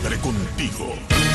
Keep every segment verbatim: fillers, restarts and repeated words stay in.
Siempre contigo.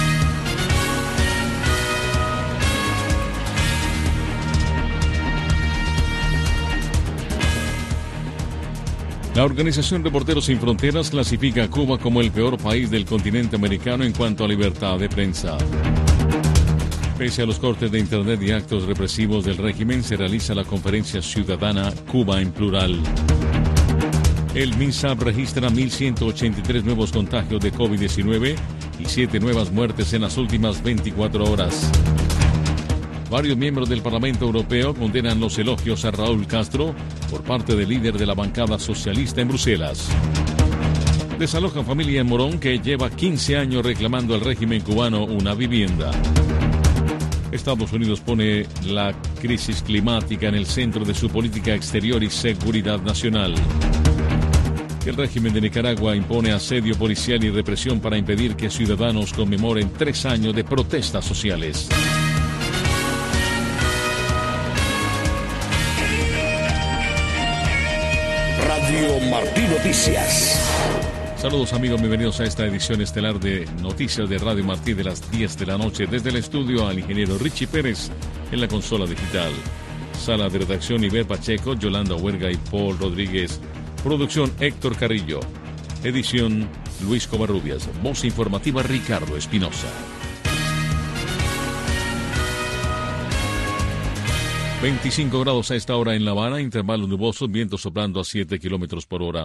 La organización Reporteros Sin Fronteras clasifica a Cuba como el peor país del continente americano en cuanto a libertad de prensa. Pese a los cortes de internet y actos represivos del régimen, se realiza la conferencia ciudadana Cuba en plural. El MINSAP registra mil ciento ochenta y tres nuevos contagios de COVID diecinueve y siete nuevas muertes en las últimas veinticuatro horas. Varios miembros del Parlamento Europeo condenan los elogios a Raúl Castro por parte del líder de la bancada socialista en Bruselas. Desalojan familia en Morón que lleva quince años reclamando al régimen cubano una vivienda. Estados Unidos pone la crisis climática en el centro de su política exterior y seguridad nacional. El régimen de Nicaragua impone asedio policial y represión para impedir que ciudadanos conmemoren tres años de protestas sociales. Radio Martí Noticias. Saludos amigos, bienvenidos a esta edición estelar de Noticias de Radio Martí de las diez de la noche. Desde el estudio al ingeniero Richie Pérez en la consola digital. Sala de redacción Iber Pacheco, Yolanda Huerga y Paul Rodríguez. Producción Héctor Carrillo. Edición Luis Covarrubias. Voz informativa Ricardo Espinosa. veinticinco grados a esta hora en La Habana, intervalos nubosos, viento soplando a siete kilómetros por hora.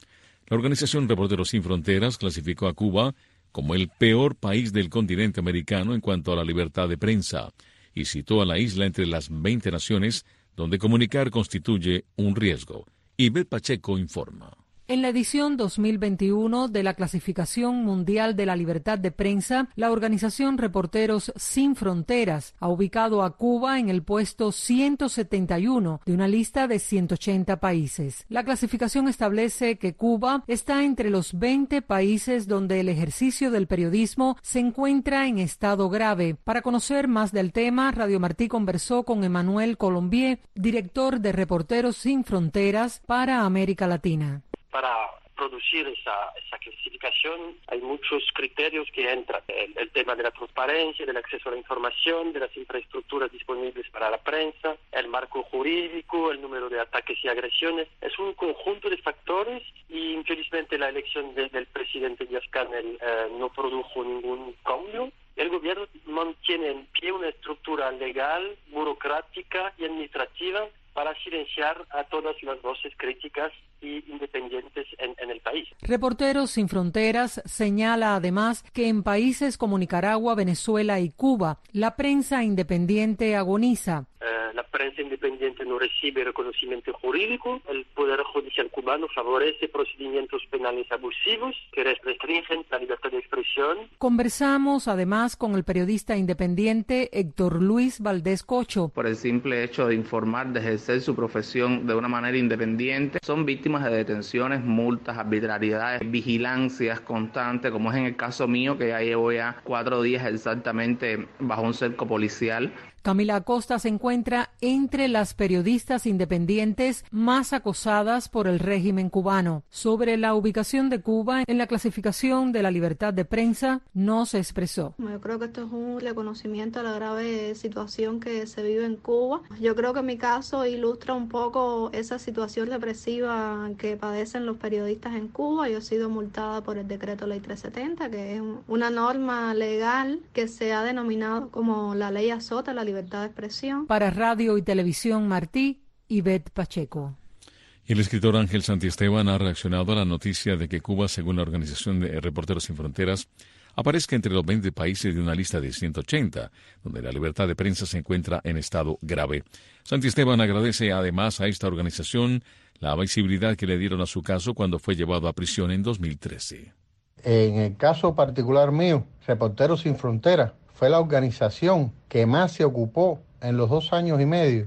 La organización Reporteros Sin Fronteras clasificó a Cuba como el peor país del continente americano en cuanto a la libertad de prensa y citó a la isla entre las veinte naciones donde comunicar constituye un riesgo. Ivette Pacheco informa. En la edición dos mil veintiuno de la Clasificación Mundial de la Libertad de Prensa, la organización Reporteros Sin Fronteras ha ubicado a Cuba en el puesto ciento setenta y uno de una lista de ciento ochenta países. La clasificación establece que Cuba está entre los veinte países donde el ejercicio del periodismo se encuentra en estado grave. Para conocer más del tema, Radio Martí conversó con Emmanuel Colombier, director de Reporteros Sin Fronteras para América Latina. Para producir esa, esa clasificación hay muchos criterios que entran. El, el tema de la transparencia, del acceso a la información, de las infraestructuras disponibles para la prensa, el marco jurídico, el número de ataques y agresiones. Es un conjunto de factores y infelizmente la elección de, del presidente Díaz-Canel eh, no produjo ningún cambio. El gobierno mantiene en pie una estructura legal, burocrática y administrativa para silenciar a todas las voces críticas y independientes en, en el país. Reporteros Sin Fronteras señala además que en países como Nicaragua, Venezuela y Cuba, la prensa independiente agoniza. Eh, la prensa independiente no recibe reconocimiento jurídico. El Poder Judicial cubano favorece procedimientos penales abusivos que restringen la libertad de expresión. Conversamos además con el periodista independiente Héctor Luis Valdés Cocho. Por el simple hecho de informar, de ejercer su profesión de una manera independiente, son víctimas de detenciones, multas, arbitrariedades, vigilancias constantes, como es en el caso mío, que ya llevo ya cuatro días exactamente bajo un cerco policial. Camila Acosta se encuentra entre las periodistas independientes más acosadas por el régimen cubano. Sobre la ubicación de Cuba en la clasificación de la libertad de prensa, no se expresó. Yo creo que esto es un reconocimiento a la grave situación que se vive en Cuba. Yo creo que mi caso ilustra un poco esa situación represiva que padecen los periodistas en Cuba. Yo he sido multada por el decreto ley trescientos setenta, que es una norma legal que se ha denominado como la ley azota, la libertad de expresión. Para Radio y Televisión Martí, Ivette Pacheco. El escritor Ángel Santiesteban ha reaccionado a la noticia de que Cuba, según la organización de Reporteros Sin Fronteras, aparezca entre los veinte países de una lista de ciento ochenta, donde la libertad de prensa se encuentra en estado grave. Santiesteban agradece además a esta organización la visibilidad que le dieron a su caso cuando fue llevado a prisión en dos mil trece. En el caso particular mío, Reporteros Sin Fronteras fue la organización que más se ocupó en los dos años y medio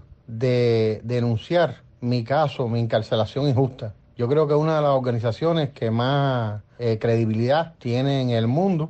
de denunciar mi caso, mi encarcelación injusta. Yo creo que es una de las organizaciones que más eh, credibilidad tiene en el mundo,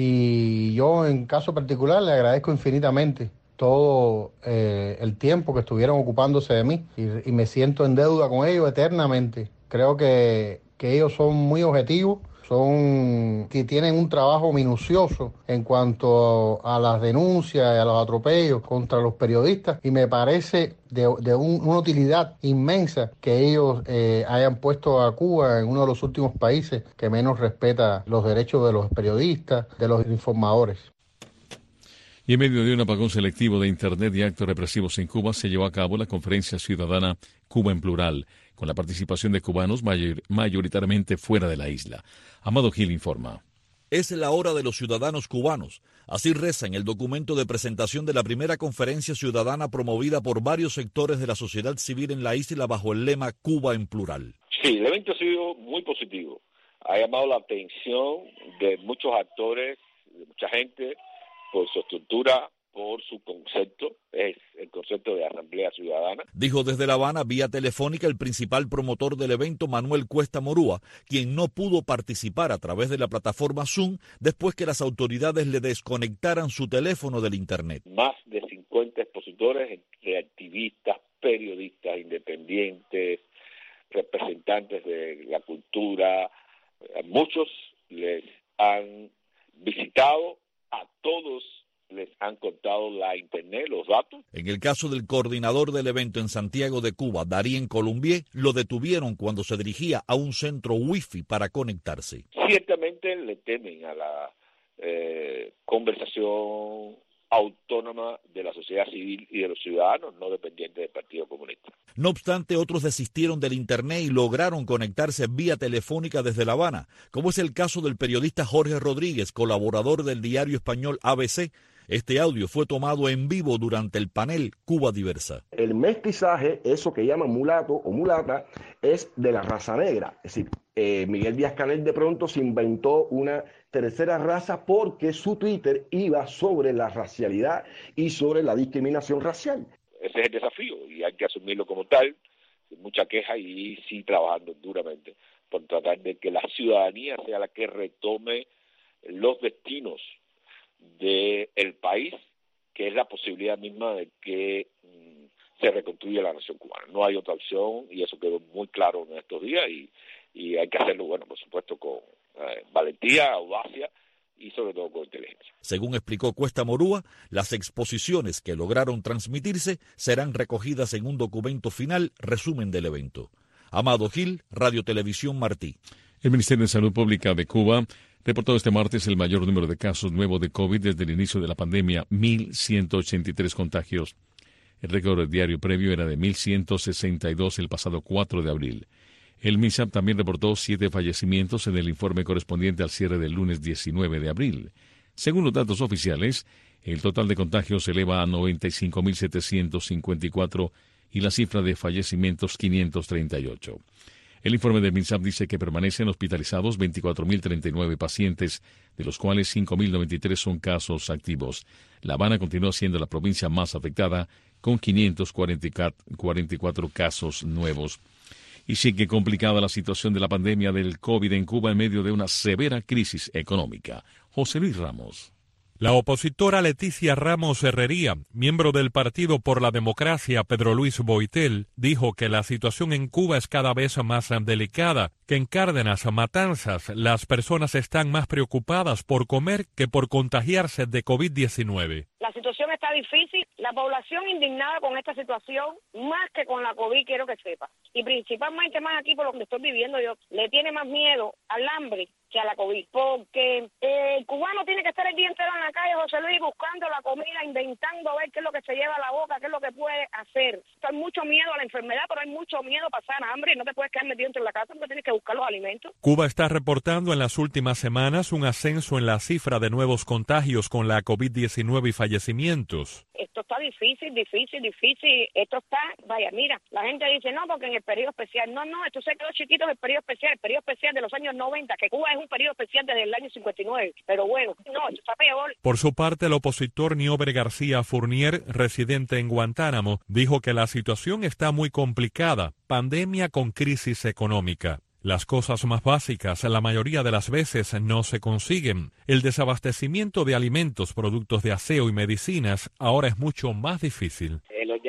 y yo en caso particular le agradezco infinitamente todo eh, el tiempo que estuvieron ocupándose de mí, y, y me siento en deuda con ellos eternamente. Creo que, que ellos son muy objetivos son que tienen un trabajo minucioso en cuanto a las denuncias y a los atropellos contra los periodistas, y me parece de, de un, una utilidad inmensa que ellos eh, hayan puesto a Cuba en uno de los últimos países que menos respeta los derechos de los periodistas, de los informadores. Y en medio de un apagón selectivo de Internet y actos represivos en Cuba, se llevó a cabo la conferencia ciudadana Cuba en Plural, con la participación de cubanos mayor, mayoritariamente fuera de la isla. Amado Gil informa. Es la hora de los ciudadanos cubanos. Así reza en el documento de presentación de la primera conferencia ciudadana promovida por varios sectores de la sociedad civil en la isla bajo el lema Cuba en Plural. Sí, el evento ha sido muy positivo. Ha llamado la atención de muchos actores, de mucha gente, por su estructura, por su concepto, es el concepto de Asamblea Ciudadana. Dijo desde La Habana, vía telefónica, el principal promotor del evento, Manuel Cuesta Morúa, quien no pudo participar a través de la plataforma Zoom después que las autoridades le desconectaran su teléfono del Internet. Más de cincuenta expositores, entre activistas, periodistas independientes, representantes de la cultura, muchos les han visitado. A todos les han cortado la internet, los datos. En el caso del coordinador del evento en Santiago de Cuba, Darien Colombier, lo detuvieron cuando se dirigía a un centro wifi para conectarse. Ciertamente le temen a la eh, conversación autónoma de la sociedad civil y de los ciudadanos no dependientes del Partido Comunista. No obstante, otros desistieron del Internet y lograron conectarse vía telefónica desde La Habana, como es el caso del periodista Jorge Rodríguez, colaborador del diario español A B C. Este audio fue tomado en vivo durante el panel Cuba Diversa. El mestizaje, eso que llaman mulato o mulata, es de la raza negra. Es decir, eh, Miguel Díaz-Canel de pronto se inventó una tercera raza porque su Twitter iba sobre la racialidad y sobre la discriminación racial. Ese es el desafío y hay que asumirlo como tal, sin mucha queja y sí trabajando duramente por tratar de que la ciudadanía sea la que retome los destinos del país, que es la posibilidad misma de que mm, se reconstruya la nación cubana. No hay otra opción y eso quedó muy claro en estos días y, y hay que hacerlo, bueno, por supuesto, con eh, valentía, audacia y sobre todo con inteligencia. Según explicó Cuesta Morúa, las exposiciones que lograron transmitirse serán recogidas en un documento final, resumen del evento. Amado Gil, Radio Televisión Martí. El Ministerio de Salud Pública de Cuba reportó este martes el mayor número de casos nuevos de COVID desde el inicio de la pandemia, mil ciento ochenta y tres contagios. El récord diario previo era de mil ciento sesenta y dos el pasado cuatro de abril. El MISAP también reportó siete fallecimientos en el informe correspondiente al cierre del lunes diecinueve de abril. Según los datos oficiales, el total de contagios se eleva a noventa y cinco mil setecientos cincuenta y cuatro y la cifra de fallecimientos quinientos treinta y ocho. El informe del MINSAP dice que permanecen hospitalizados veinticuatro mil treinta y nueve pacientes, de los cuales cinco mil noventa y tres son casos activos. La Habana continúa siendo la provincia más afectada, con quinientos cuarenta y cuatro casos nuevos. Y sigue complicada la situación de la pandemia del COVID en Cuba en medio de una severa crisis económica. José Luis Ramos. La opositora Leticia Ramos Herrería, miembro del Partido por la Democracia Pedro Luis Boitel, dijo que la situación en Cuba es cada vez más delicada, que en Cárdenas, Matanzas, las personas están más preocupadas por comer que por contagiarse de COVID diecinueve. La situación está difícil, la población indignada con esta situación, más que con la COVID, quiero que sepa. Y principalmente más aquí por lo que estoy viviendo yo, le tiene más miedo al hambre que a la COVID. Porque eh, el cubano tiene que estar el día entero en la calle, José Luis, buscando la comida, inventando a ver qué es lo que se lleva a la boca, qué es lo que puede hacer. Hay mucho miedo a la enfermedad, pero hay mucho miedo a pasar hambre y no te puedes quedar metido dentro de la casa porque tienes que buscar los alimentos. Cuba está reportando en las últimas semanas un ascenso en la cifra de nuevos contagios con la COVID diecinueve y fallecimientos. Esto está difícil, difícil, difícil. Esto está, vaya, mira, la gente dice, no, porque en el periodo especial. No, no, esto se quedó chiquito en el periodo especial, el periodo especial de los años noventa, que Cuba es un periodo especial desde el año cincuenta y nueve. Pero bueno, no, esto está peor. Por su parte, el opositor Niober García Fournier, residente en Guantánamo, dijo que la situación está muy complicada, pandemia con crisis económica. Las cosas más básicas la mayoría de las veces no se consiguen. El desabastecimiento de alimentos, productos de aseo y medicinas ahora es mucho más difícil. Eh, los de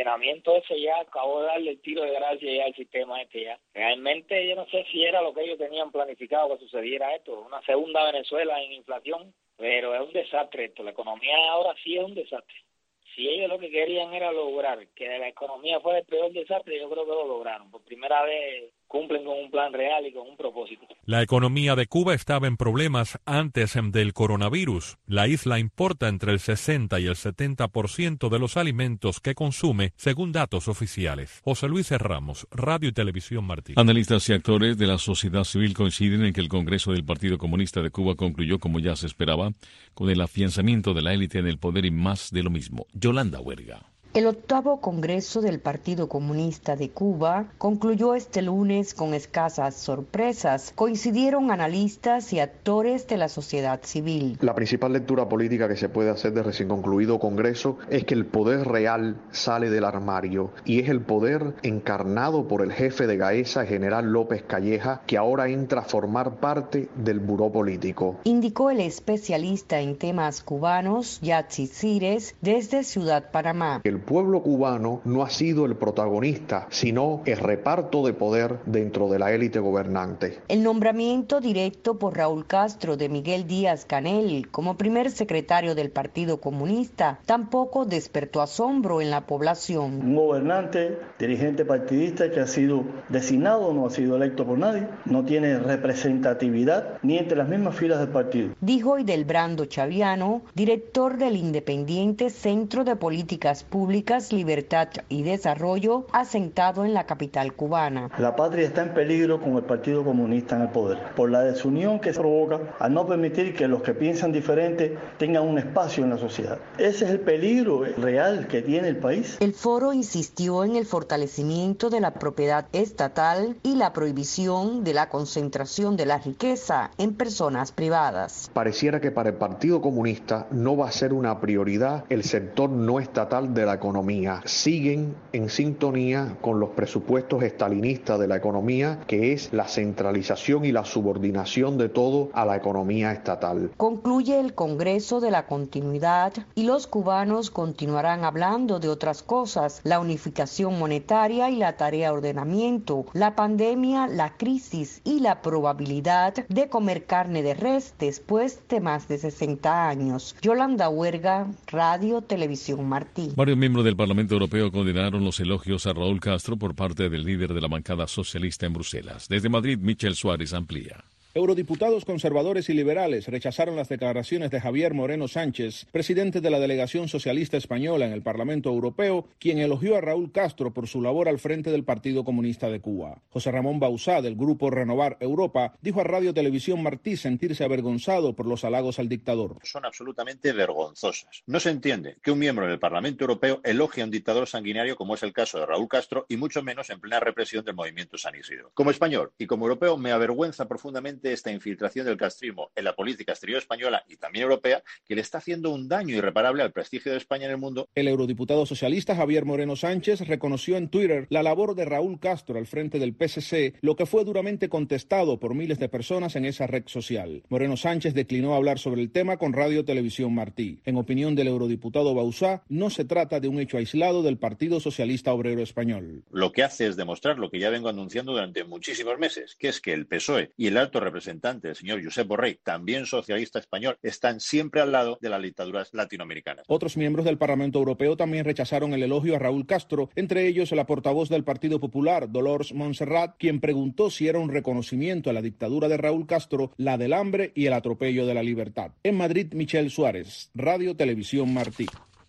funcionamiento ese ya acabó de darle el tiro de gracia ya al sistema este ya. Realmente yo no sé si era lo que ellos tenían planificado que sucediera esto, una segunda Venezuela en inflación, pero es un desastre esto, la economía ahora sí es un desastre. Si ellos lo que querían era lograr que la economía fuera el peor desastre, yo creo que lo lograron. Por primera vez cumplen con un plan real y con un propósito. La economía de Cuba estaba en problemas antes del coronavirus. La isla importa entre el sesenta y el setenta por ciento de los alimentos que consume, según datos oficiales. José Luis Ramos, Radio y Televisión Martí. Analistas y actores de la sociedad civil coinciden en que el Congreso del Partido Comunista de Cuba concluyó, como ya se esperaba, con el afianzamiento de la élite en el poder y más de lo mismo. Yolanda Huerga. El octavo Congreso del Partido Comunista de Cuba concluyó este lunes con escasas sorpresas. Coincidieron analistas y actores de la sociedad civil. La principal lectura política que se puede hacer del recién concluido Congreso es que el poder real sale del armario y es el poder encarnado por el jefe de Gaesa, general López Calleja, que ahora entra a formar parte del buró político. Indicó el especialista en temas cubanos, Yatsi Cires, desde Ciudad Panamá. El pueblo cubano no ha sido el protagonista, sino el reparto de poder dentro de la élite gobernante. El nombramiento directo por Raúl Castro de Miguel Díaz-Canel como primer secretario del Partido Comunista tampoco despertó asombro en la población. Un gobernante, dirigente partidista que ha sido designado, no ha sido electo por nadie, no tiene representatividad ni entre las mismas filas del partido. Dijo Idelbrando Chaviano, director del Independiente Centro de Políticas Públicas, Libertad y Desarrollo, asentado en la capital cubana. La patria está en peligro con el Partido Comunista en el poder, por la desunión que se provoca al no permitir que los que piensan diferente tengan un espacio en la sociedad. Ese es el peligro real que tiene el país. El foro insistió en el fortalecimiento de la propiedad estatal y la prohibición de la concentración de la riqueza en personas privadas. Pareciera que para el Partido Comunista no va a ser una prioridad el sector no estatal de la economía. Siguen en sintonía con los presupuestos estalinistas de la economía, que es la centralización y la subordinación de todo a la economía estatal. Concluye el Congreso de la continuidad y los cubanos continuarán hablando de otras cosas: la unificación monetaria y la tarea ordenamiento, la pandemia, la crisis y la probabilidad de comer carne de res después de más de sesenta años. Yolanda Huerga, Radio Televisión Martí. Varios miembros del Parlamento Europeo condenaron los elogios a Raúl Castro por parte del líder de la bancada socialista en Bruselas. Desde Madrid, Michel Suárez amplía. Eurodiputados conservadores y liberales rechazaron las declaraciones de Javier Moreno Sánchez, presidente de la delegación socialista española en el Parlamento Europeo, quien elogió a Raúl Castro por su labor al frente del Partido Comunista de Cuba. José Ramón Bauzá, del grupo Renovar Europa, dijo a Radio Televisión Martí sentirse avergonzado por los halagos al dictador. Son absolutamente vergonzosas. No se entiende que un miembro del Parlamento Europeo elogie a un dictador sanguinario como es el caso de Raúl Castro, y mucho menos en plena represión del movimiento San Isidro. Como español y como europeo me avergüenza profundamente esta infiltración del castrismo en la política exterior española y también europea, que le está haciendo un daño irreparable al prestigio de España en el mundo. El eurodiputado socialista Javier Moreno Sánchez reconoció en Twitter la labor de Raúl Castro al frente del P S C, lo que fue duramente contestado por miles de personas en esa red social. Moreno Sánchez declinó hablar sobre el tema con Radio Televisión Martí. En opinión del eurodiputado Bauzá, no se trata de un hecho aislado del Partido Socialista Obrero Español. Lo que hace es demostrar lo que ya vengo anunciando durante muchísimos meses, que es que el P S O E y el alto representante, el señor Josep Borrell, también socialista español, están siempre al lado de las dictaduras latinoamericanas. Otros miembros del Parlamento Europeo también rechazaron el elogio a Raúl Castro, entre ellos la portavoz del Partido Popular, Dolors Montserrat, quien preguntó si era un reconocimiento a la dictadura de Raúl Castro, la del hambre y el atropello de la libertad. En Madrid, Michel Suárez, Radio Televisión Martí.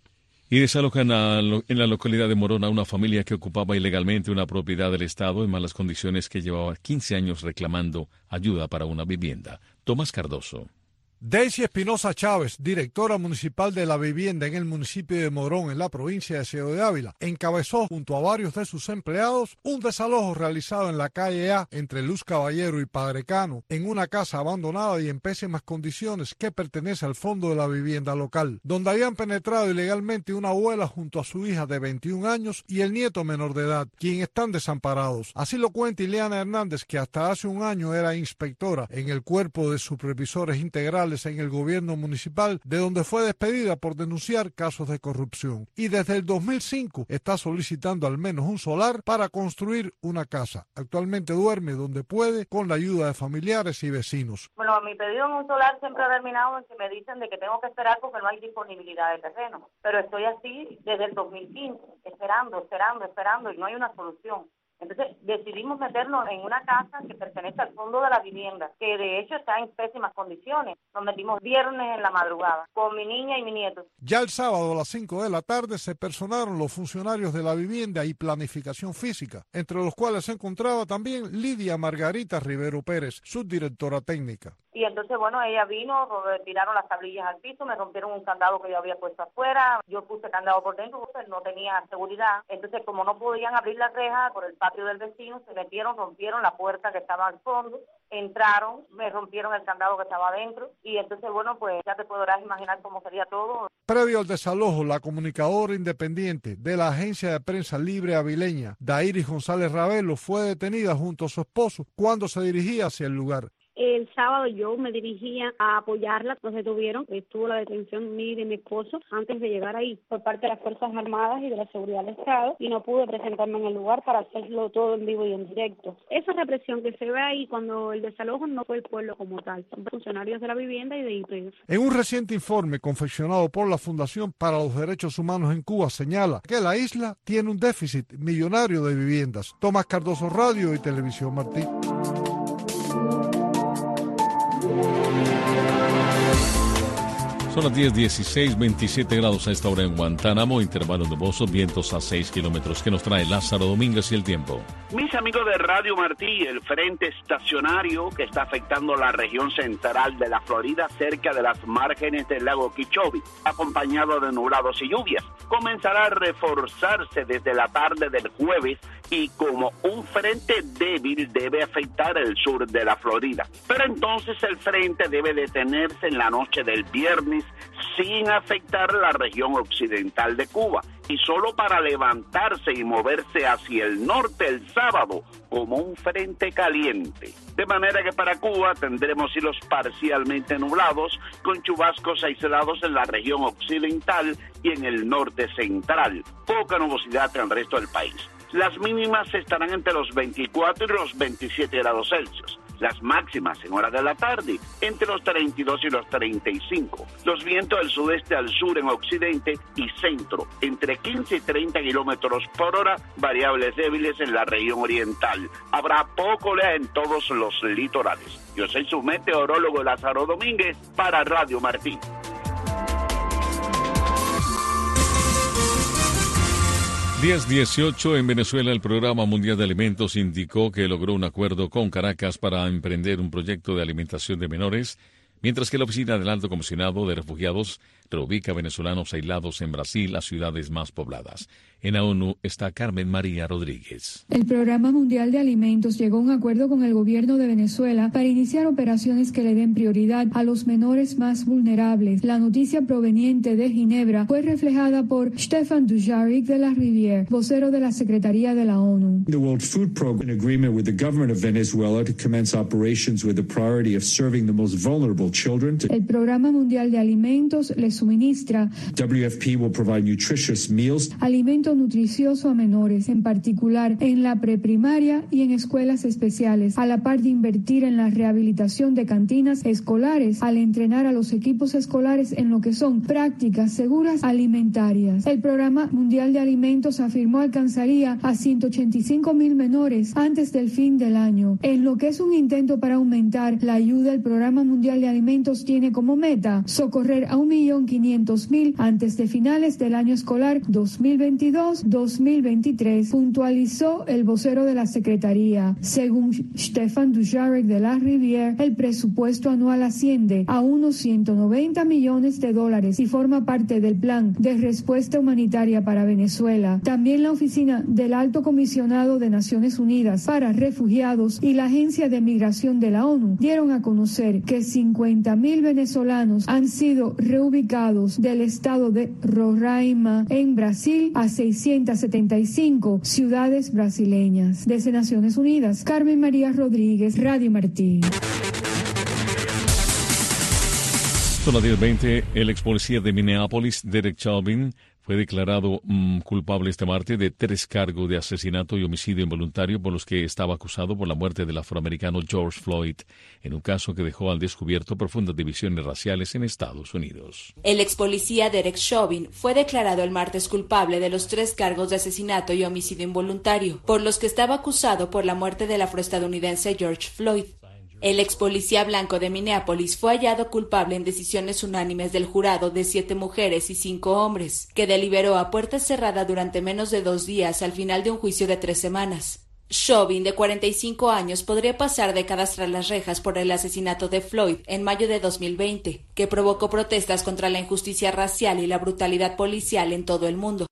Y desalojan a lo, en la localidad de Morón a una familia que ocupaba ilegalmente una propiedad del Estado en malas condiciones, que llevaba quince años reclamando ayuda para una vivienda. Tomás Cardoso. Daisy Espinosa Chávez, directora municipal de la vivienda en el municipio de Morón, en la provincia de Ciego de Ávila, encabezó junto a varios de sus empleados un desalojo realizado en la calle A entre Luz Caballero y Padre Cano, en una casa abandonada y en pésimas condiciones que pertenece al fondo de la vivienda local, donde habían penetrado ilegalmente una abuela junto a su hija de veintiún años y el nieto menor de edad, quien están desamparados. Así lo cuenta Ileana Hernández, que hasta hace un año era inspectora en el Cuerpo de Supervisores Integrales sociales en el gobierno municipal, de donde fue despedida por denunciar casos de corrupción. Y desde el dos mil cinco está solicitando al menos un solar para construir una casa. Actualmente duerme donde puede con la ayuda de familiares y vecinos. Bueno, mi pedido en un solar siempre ha terminado en que me dicen de que tengo que esperar porque no hay disponibilidad de terreno. Pero estoy así desde el dos mil quince, esperando, esperando, esperando y no hay una solución. Entonces decidimos meternos en una casa que pertenece al fondo de la vivienda, que de hecho está en pésimas condiciones. Nos metimos viernes en la madrugada con mi niña y mi nieto. Ya el sábado a las cinco de la tarde se personaron los funcionarios de la vivienda y planificación física, entre los cuales se encontraba también Lidia Margarita Rivero Pérez, subdirectora técnica. Y entonces, bueno, ella vino, tiraron las tablillas al piso, me rompieron un candado que yo había puesto afuera, yo puse candado por dentro, pues no tenía seguridad. Entonces, como no podían abrir la reja por el patio del vecino, se metieron, rompieron la puerta que estaba al fondo, entraron, me rompieron el candado que estaba adentro y entonces, bueno, pues ya te podrás imaginar cómo sería todo. Previo al desalojo, la comunicadora independiente de la agencia de prensa libre avileña, Dairis González Ravelo, fue detenida junto a su esposo cuando se dirigía hacia el lugar. El sábado yo me dirigía a apoyarla, nos detuvieron, estuvo la detención mía y de mi esposo antes de llegar ahí por parte de las Fuerzas Armadas y de la Seguridad del Estado y no pude presentarme en el lugar para hacerlo todo en vivo y en directo. Esa represión que se ve ahí cuando el desalojo no fue el pueblo como tal, son funcionarios de la vivienda y de I P F. En un reciente informe confeccionado por la Fundación para los Derechos Humanos en Cuba señala que la isla tiene un déficit millonario de viviendas. Tomás Cardoso, Radio y Televisión Martí. Son las diez, dieciséis, veintisiete grados a esta hora en Guantánamo, intervalo nuboso, vientos a seis kilómetros. ¿Qué nos trae Lázaro Domínguez y el tiempo? Mis amigos de Radio Martí, el frente estacionario que está afectando la región central de la Florida cerca de las márgenes del lago Okeechobee, acompañado de nublados y lluvias, comenzará a reforzarse desde la tarde del jueves y como un frente débil debe afectar el sur de la Florida. Pero entonces el frente debe detenerse en la noche del viernes sin afectar la región occidental de Cuba y solo para levantarse y moverse hacia el norte el sábado como un frente caliente. De manera que para Cuba tendremos cielos parcialmente nublados con chubascos aislados en la región occidental y en el norte central. Poca nubosidad en el resto del país. Las mínimas estarán entre los veinticuatro y los veintisiete grados Celsius. Las máximas en horas de la tarde entre los treinta y dos y los treinta y cinco. Los vientos del sudeste al sur en occidente y centro entre quince y treinta kilómetros por hora, variables débiles en la región oriental. Habrá poco oleaje en todos los litorales. Yo soy su meteorólogo Lázaro Domínguez para Radio Martí. diez dieciocho en Venezuela, el Programa Mundial de Alimentos indicó que logró un acuerdo con Caracas para emprender un proyecto de alimentación de menores, mientras que la Oficina del Alto Comisionado de Refugiados reubica venezolanos aislados en Brasil a ciudades más pobladas. En la ONU está Carmen María Rodríguez. El Programa Mundial de Alimentos llegó a un acuerdo con el gobierno de Venezuela para iniciar operaciones que le den prioridad a los menores más vulnerables. La noticia proveniente de Ginebra fue reflejada por Stefan Dujarric de la Rivière, vocero de la Secretaría de la ONU. The World Food Programme, in agreement with the government of Venezuela to commence operations with the priority of serving the most vulnerable children. El Programa Mundial de Alimentos le suministra W F P will provide nutritious meals. Alimento nutricioso a menores, en particular en la preprimaria y en escuelas especiales, a la par de invertir en la rehabilitación de cantinas escolares al entrenar a los equipos escolares en lo que son prácticas seguras alimentarias. El Programa Mundial de Alimentos afirmó alcanzaría a ciento ochenta y cinco mil menores antes del fin del año. En lo que es un intento para aumentar la ayuda, el Programa Mundial de Alimentos tiene como meta socorrer a un millón quinientos mil antes de finales del año escolar dos mil veintidós dos mil veintitrés, puntualizó el vocero de la Secretaría. Según Stefan Dujarric de la Rivière, el presupuesto anual asciende a unos ciento noventa millones de dólares y forma parte del Plan de Respuesta Humanitaria para Venezuela. También la Oficina del Alto Comisionado de Naciones Unidas para Refugiados y la Agencia de Migración de la ONU dieron a conocer que cincuenta mil venezolanos han sido reubicados del estado de Roraima en Brasil a seiscientas setenta y cinco ciudades brasileñas. Desde Naciones Unidas, Carmen María Rodríguez, Radio Martí. Son las diez veinte. El ex policía de Minneapolis, Derek Chauvin, fue declarado mmm, culpable este martes de tres cargos de asesinato y homicidio involuntario por los que estaba acusado por la muerte del afroamericano George Floyd, en un caso que dejó al descubierto profundas divisiones raciales en Estados Unidos. El ex policía Derek Chauvin fue declarado el martes culpable de los tres cargos de asesinato y homicidio involuntario, por los que estaba acusado por la muerte del afroestadounidense George Floyd. El ex policía blanco de Minneapolis fue hallado culpable en decisiones unánimes del jurado de siete mujeres y cinco hombres, que deliberó a puerta cerrada durante menos de dos días al final de un juicio de tres semanas. Chauvin, de cuarenta y cinco años, podría pasar décadas tras las rejas por el asesinato de Floyd en mayo de dos mil veinte, que provocó protestas contra la injusticia racial y la brutalidad policial en todo el mundo.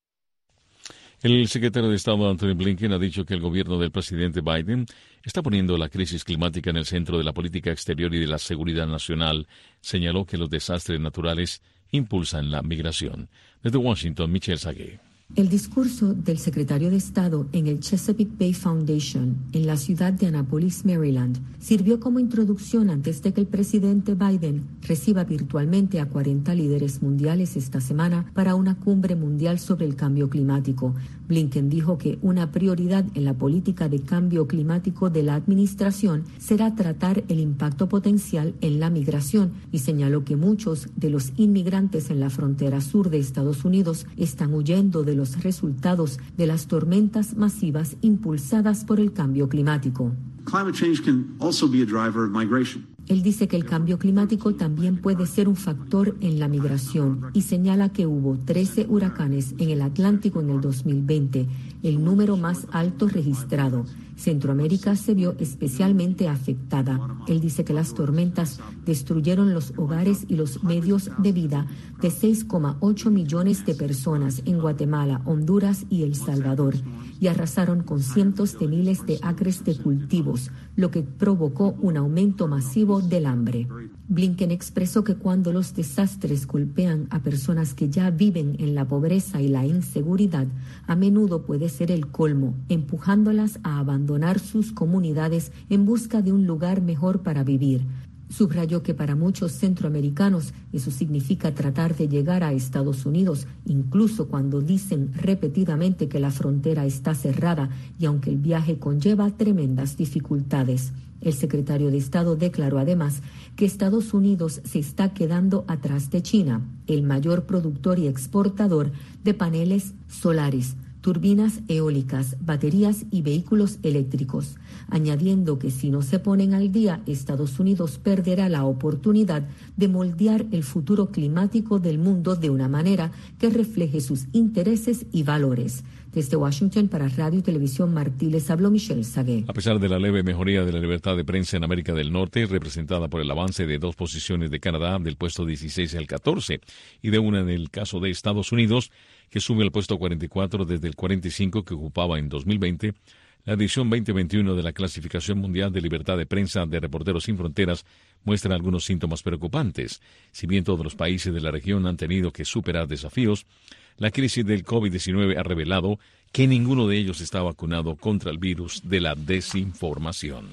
El secretario de Estado Anthony Blinken ha dicho que el gobierno del presidente Biden está poniendo la crisis climática en el centro de la política exterior y de la seguridad nacional. Señaló que los desastres naturales impulsan la migración. Desde Washington, Michelle Sagué. El discurso del secretario de Estado en el Chesapeake Bay Foundation en la ciudad de Annapolis, Maryland, sirvió como introducción antes de que el presidente Biden reciba virtualmente a cuarenta líderes mundiales esta semana para una cumbre mundial sobre el cambio climático. Blinken dijo que una prioridad en la política de cambio climático de la administración será tratar el impacto potencial en la migración y señaló que muchos de los inmigrantes en la frontera sur de Estados Unidos están huyendo de los resultados de las tormentas masivas impulsadas por el cambio climático. Climate change can also be a driver of migration. Él dice que el cambio climático también puede ser un factor en la migración y señala que hubo trece huracanes en el Atlántico en el dos mil veinte, el número más alto registrado. Centroamérica se vio especialmente afectada. Él dice que las tormentas destruyeron los hogares y los medios de vida de seis coma ocho millones de personas en Guatemala, Honduras y El Salvador y arrasaron con cientos de miles de acres de cultivos, lo que provocó un aumento masivo del hambre. Blinken expresó que cuando los desastres golpean a personas que ya viven en la pobreza y la inseguridad, a menudo puede ser el colmo, empujándolas a abandonar sus comunidades en busca de un lugar mejor para vivir. Subrayó que para muchos centroamericanos eso significa tratar de llegar a Estados Unidos, incluso cuando dicen repetidamente que la frontera está cerrada y aunque el viaje conlleva tremendas dificultades. El secretario de Estado declaró además que Estados Unidos se está quedando atrás de China, el mayor productor y exportador de paneles solares, turbinas eólicas, baterías y vehículos eléctricos, añadiendo que si no se ponen al día, Estados Unidos perderá la oportunidad de moldear el futuro climático del mundo de una manera que refleje sus intereses y valores. Desde Washington para Radio y Televisión Martí les habló Michelle Sagué. A pesar de la leve mejoría de la libertad de prensa en América del Norte, representada por el avance de dos posiciones de Canadá del puesto dieciséis al catorce y de una en el caso de Estados Unidos, que sube al puesto cuarenta y cuatro desde el cuarenta y cinco que ocupaba en dos mil veinte, la edición veinte veintiuno de la Clasificación Mundial de Libertad de Prensa de Reporteros Sin Fronteras muestra algunos síntomas preocupantes. Si bien todos los países de la región han tenido que superar desafíos, la crisis del COVID diecinueve ha revelado que ninguno de ellos está vacunado contra el virus de la desinformación.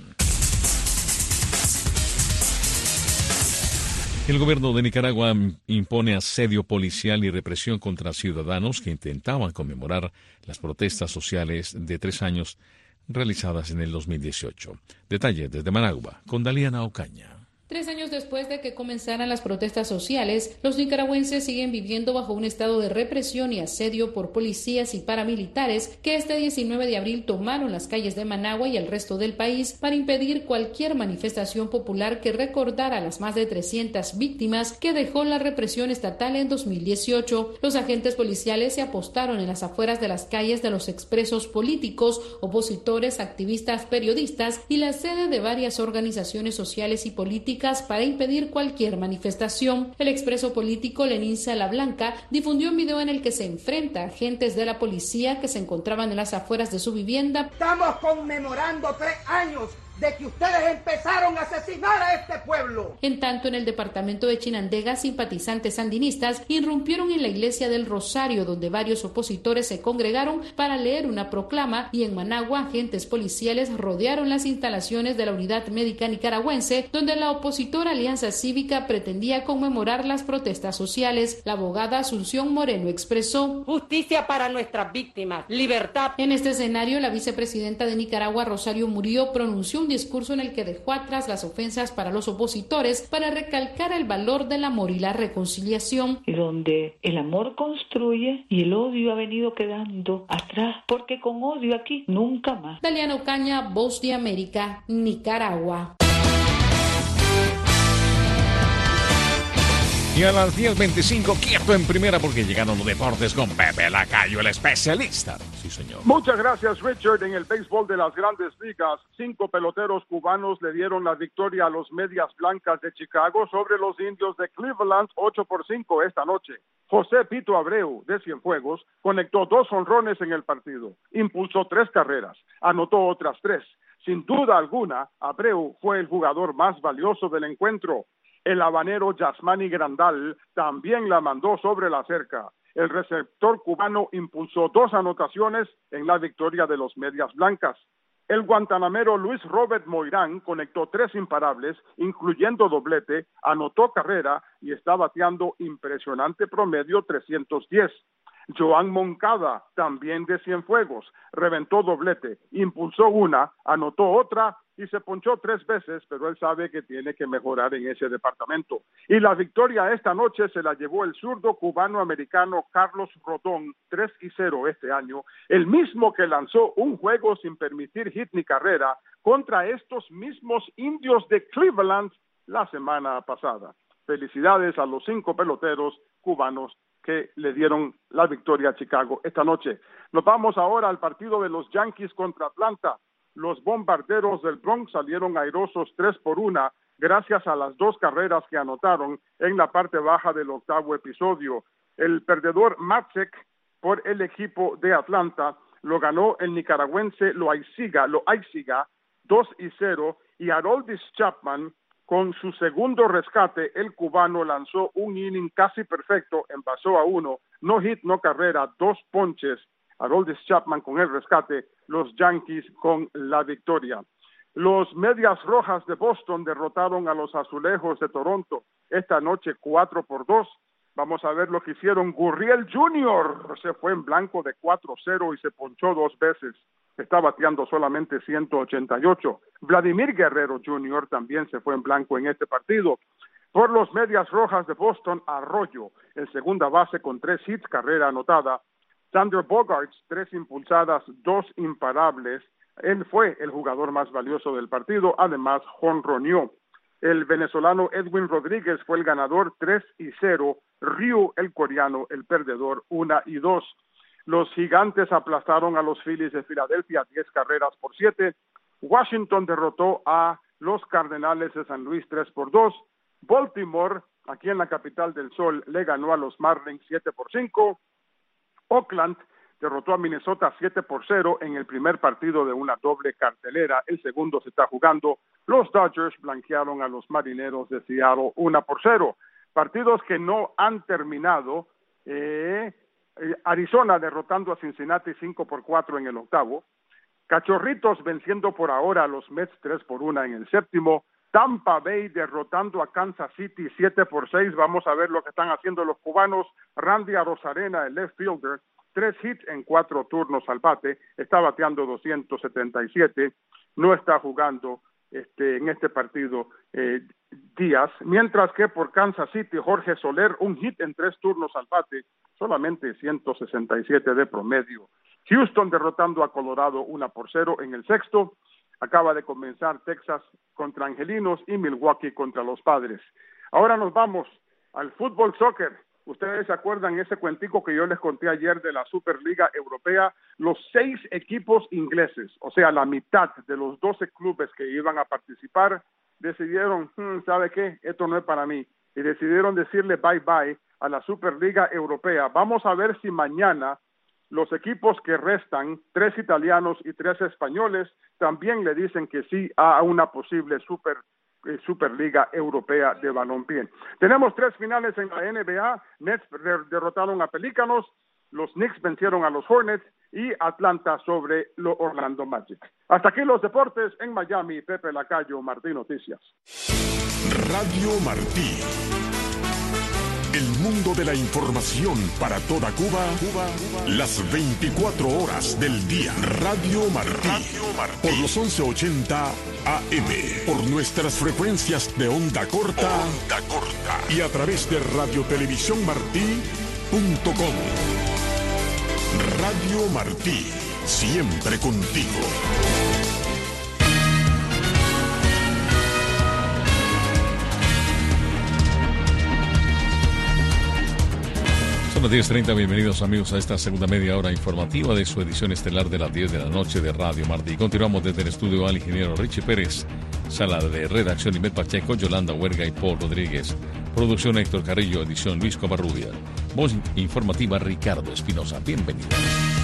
El gobierno de Nicaragua impone asedio policial y represión contra ciudadanos que intentaban conmemorar las protestas sociales de tres años realizadas en el dos mil dieciocho. Detalles desde Managua, con Daliana Ocaña. Tres años después de que comenzaran las protestas sociales, los nicaragüenses siguen viviendo bajo un estado de represión y asedio por policías y paramilitares que este diecinueve de abril tomaron las calles de Managua y el resto del país para impedir cualquier manifestación popular que recordara las más de trescientas víctimas que dejó la represión estatal en dos mil dieciocho. Los agentes policiales se apostaron en las afueras de las calles de los expresos políticos, opositores, activistas, periodistas y la sede de varias organizaciones sociales y políticas para impedir cualquier manifestación. El expreso político Lenín Salablanca difundió un video en el que se enfrenta a agentes de la policía que se encontraban en las afueras de su vivienda. Estamos conmemorando tres años de que ustedes empezaron a asesinar a este pueblo. En tanto, en el departamento de Chinandega, simpatizantes sandinistas irrumpieron en la iglesia del Rosario, donde varios opositores se congregaron para leer una proclama, y en Managua, agentes policiales rodearon las instalaciones de la Unidad Médica Nicaragüense, donde la opositora Alianza Cívica pretendía conmemorar las protestas sociales. La abogada Asunción Moreno expresó: justicia para nuestras víctimas, libertad. En este escenario, la vicepresidenta de Nicaragua, Rosario Murillo, pronunció un discurso en el que dejó atrás las ofensas para los opositores para recalcar el valor del amor y la reconciliación. Y donde el amor construye y el odio ha venido quedando atrás, porque con odio aquí nunca más. Daliana Ocaña, Voz de América, Nicaragua. Y a las diez veinticinco, quieto en primera porque llegaron los deportes con Pepe Lacayo, el especialista. Sí, señor. Muchas gracias, Richard. En el béisbol de las Grandes Ligas, cinco peloteros cubanos le dieron la victoria a los Medias Blancas de Chicago sobre los Indios de Cleveland, ocho por cinco esta noche. José Pito Abreu, de Cienfuegos, conectó dos jonrones en el partido, impulsó tres carreras, anotó otras tres. Sin duda alguna, Abreu fue el jugador más valioso del encuentro. El habanero Yasmani Grandal también la mandó sobre la cerca. El receptor cubano impulsó dos anotaciones en la victoria de los Medias Blancas. El guantanamero Luis Robert Moirán conectó tres imparables, incluyendo doblete, anotó carrera y está bateando impresionante promedio trescientos diez. Joan Moncada, también de Cienfuegos, reventó doblete, impulsó una, anotó otra y se ponchó tres veces, pero él sabe que tiene que mejorar en ese departamento. Y la victoria esta noche se la llevó el zurdo cubano-americano Carlos Rodón, tres y cero este año, el mismo que lanzó un juego sin permitir hit ni carrera contra estos mismos Indios de Cleveland la semana pasada. Felicidades a los cinco peloteros cubanos que le dieron la victoria a Chicago esta noche. Nos vamos ahora al partido de los Yankees contra Atlanta. Los bombarderos del Bronx salieron airosos tres por una gracias a las dos carreras que anotaron en la parte baja del octavo episodio. El perdedor Matzek por el equipo de Atlanta lo ganó el nicaragüense Loaiziga, Loaiziga dos y cero, y Aroldis Chapman con su segundo rescate, el cubano lanzó un inning casi perfecto, envasó a uno, no hit, no carrera, dos ponches. Aroldis Chapman con el rescate, los Yankees con la victoria. Los Medias Rojas de Boston derrotaron a los Azulejos de Toronto esta noche cuatro por dos. Vamos a ver lo que hicieron. Gurriel junior se fue en blanco de cuatro cero y se ponchó dos veces. Está bateando solamente ciento ochenta y ocho. Vladimir Guerrero junior también se fue en blanco en este partido. Por los Medias Rojas de Boston, Arroyo, en segunda base con tres hits, carrera anotada. Sander Bogaerts, tres impulsadas, dos imparables. Él fue el jugador más valioso del partido, además jonroneó. El venezolano Edwin Rodríguez fue el ganador, tres y cero. Ryu, el coreano, el perdedor, una y dos. Los Gigantes aplastaron a los Phillies de Filadelfia, diez carreras por siete. Washington derrotó a los Cardenales de San Luis, tres por dos. Baltimore, aquí en la capital del sol, le ganó a los Marlins, siete por cinco. Oakland derrotó a Minnesota siete por cero en el primer partido de una doble cartelera. El segundo se está jugando. Los Dodgers blanquearon a los Marineros de Seattle uno por cero. Partidos que no han terminado. Eh, Arizona derrotando a Cincinnati cinco por cuatro en el octavo. Cachorritos venciendo por ahora a los Mets tres por uno en el séptimo. Tampa Bay derrotando a Kansas City siete por seis. Vamos a ver lo que están haciendo los cubanos. Randy Arozarena, el left fielder, tres hits en cuatro turnos al bate. Está bateando doscientos setenta y siete. No está jugando este, en este partido eh, Díaz. Mientras que por Kansas City, Jorge Soler, un hit en tres turnos al bate. Solamente ciento sesenta y siete de promedio. Houston derrotando a Colorado uno por cero en el sexto. Acaba de comenzar Texas contra Angelinos y Milwaukee contra los Padres. Ahora nos vamos al fútbol soccer. Ustedes se acuerdan ese cuentico que yo les conté ayer de la Superliga Europea. Los seis equipos ingleses, o sea, la mitad de los doce clubes que iban a participar, decidieron, hmm, ¿sabe qué? Esto no es para mí. Y decidieron decirle bye bye a la Superliga Europea. Vamos a ver si mañana los equipos que restan, tres italianos y tres españoles, también le dicen que sí a una posible super eh, Superliga Europea de Balompié. Tenemos tres finales en la N B A. Nets de- derrotaron a Pelícanos, los Knicks vencieron a los Hornets y Atlanta sobre los Orlando Magic. Hasta aquí los deportes en Miami. Pepe Lacayo, Martí Noticias. Radio Martí. El mundo de la información para toda Cuba, Cuba, las veinticuatro horas del día. Radio Martí. Radio Martí. Por los once ochenta A M. Por nuestras frecuencias de onda corta. Onda corta. Y a través de radiotelevisión martí punto com. Radio Martí. Siempre contigo. Son las diez treinta, bienvenidos amigos a esta segunda media hora informativa de su edición estelar de las diez de la noche de Radio Martí. Continuamos desde el estudio al ingeniero Richie Pérez, sala de redacción Ivette Pacheco, Yolanda Huerga y Paul Rodríguez. Producción Héctor Carrillo, edición Luis Covarrubia. Voz informativa Ricardo Espinosa. Bienvenidos.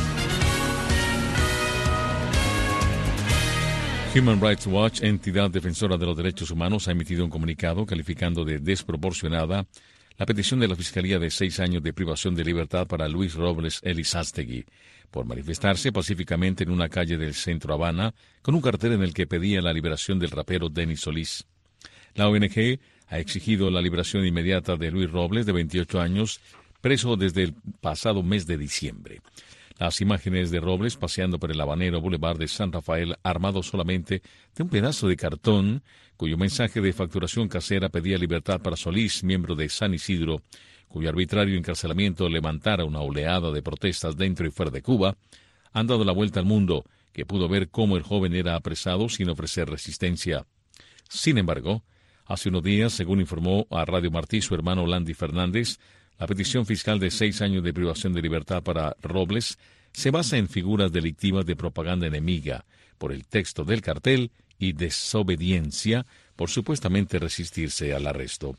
Human Rights Watch, entidad defensora de los derechos humanos, ha emitido un comunicado calificando de desproporcionada la petición de la Fiscalía de seis años de privación de libertad para Luis Robles Elizástegui por manifestarse pacíficamente en una calle del centro Habana con un cartel en el que pedía la liberación del rapero Denis Solís. La O N G ha exigido la liberación inmediata de Luis Robles, de veintiocho años, preso desde el pasado mes de diciembre. Las imágenes de Robles paseando por el habanero Boulevard de San Rafael, armado solamente de un pedazo de cartón, cuyo mensaje de facturación casera pedía libertad para Solís, miembro de San Isidro, cuyo arbitrario encarcelamiento levantara una oleada de protestas dentro y fuera de Cuba, han dado la vuelta al mundo, que pudo ver cómo el joven era apresado sin ofrecer resistencia. Sin embargo, hace unos días, según informó a Radio Martí su hermano Landy Fernández, la petición fiscal de seis años de privación de libertad para Robles se basa en figuras delictivas de propaganda enemiga por el texto del cartel y desobediencia por supuestamente resistirse al arresto.